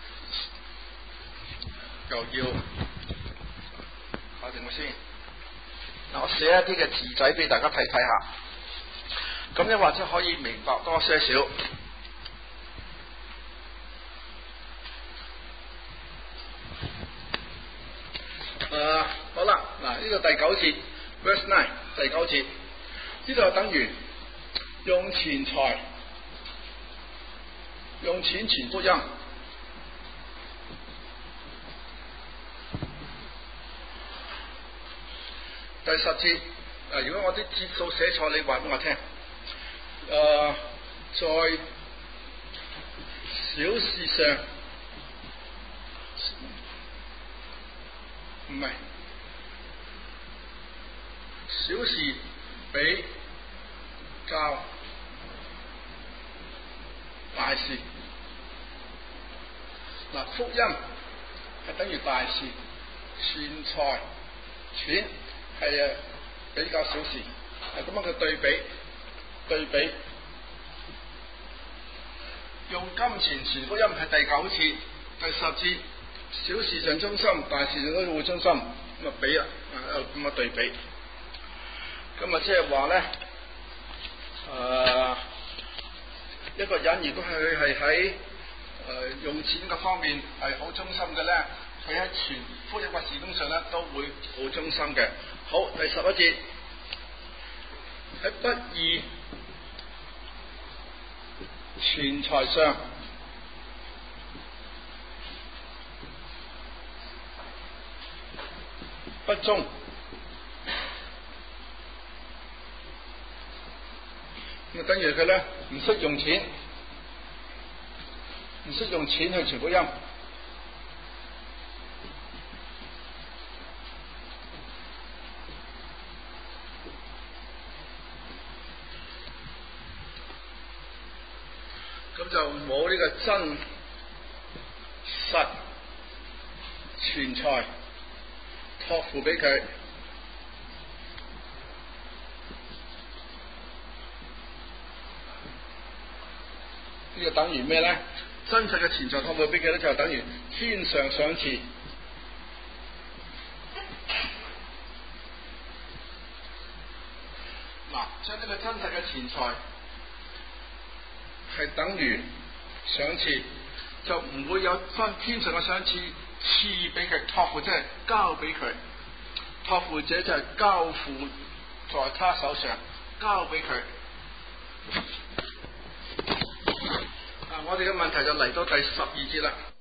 又要搞掂佢先。嗱，我寫一啲嘅字仔俾大家睇睇下。咁樣或者可以明白多些少。誒、呃，好啦，嗱，呢個第九節 ，verse nine 第九節，呢度就等於用錢財、用錢傳福音。第十節，誒，如果我啲節數寫錯，你話俾我聽。誒、呃，在小事上，唔係小事比較大事。嗱，福音係等於大事，錢財錢係誒比較小事，係咁樣嘅對比。對比用金錢傳福音係第九節，第十節小事上忠心，大事上都會忠心，咁啊比啊，咁啊對比，咁啊即係話咧，誒、呃、一個人如果係係喺誒用錢嘅方面係好忠心嘅咧，佢喺傳福音嘅事工上咧都會好忠心嘅。好，第十一節喺不義錢財上不忠，咁啊等於佢咧唔識用錢，唔識用錢去傳福音。咁就冇呢個真實錢財託付俾佢。呢個等於咩咧？真實嘅錢財託付俾佢咧，就等於天上賞賜。嗱，將呢個真實嘅錢財係等於賞賜，就唔會有分天上嘅賞賜賜俾佢，託付即係交俾佢，託付者就係交付在他手上，交俾佢。啊，我哋嘅問題就嚟到第十二節啦。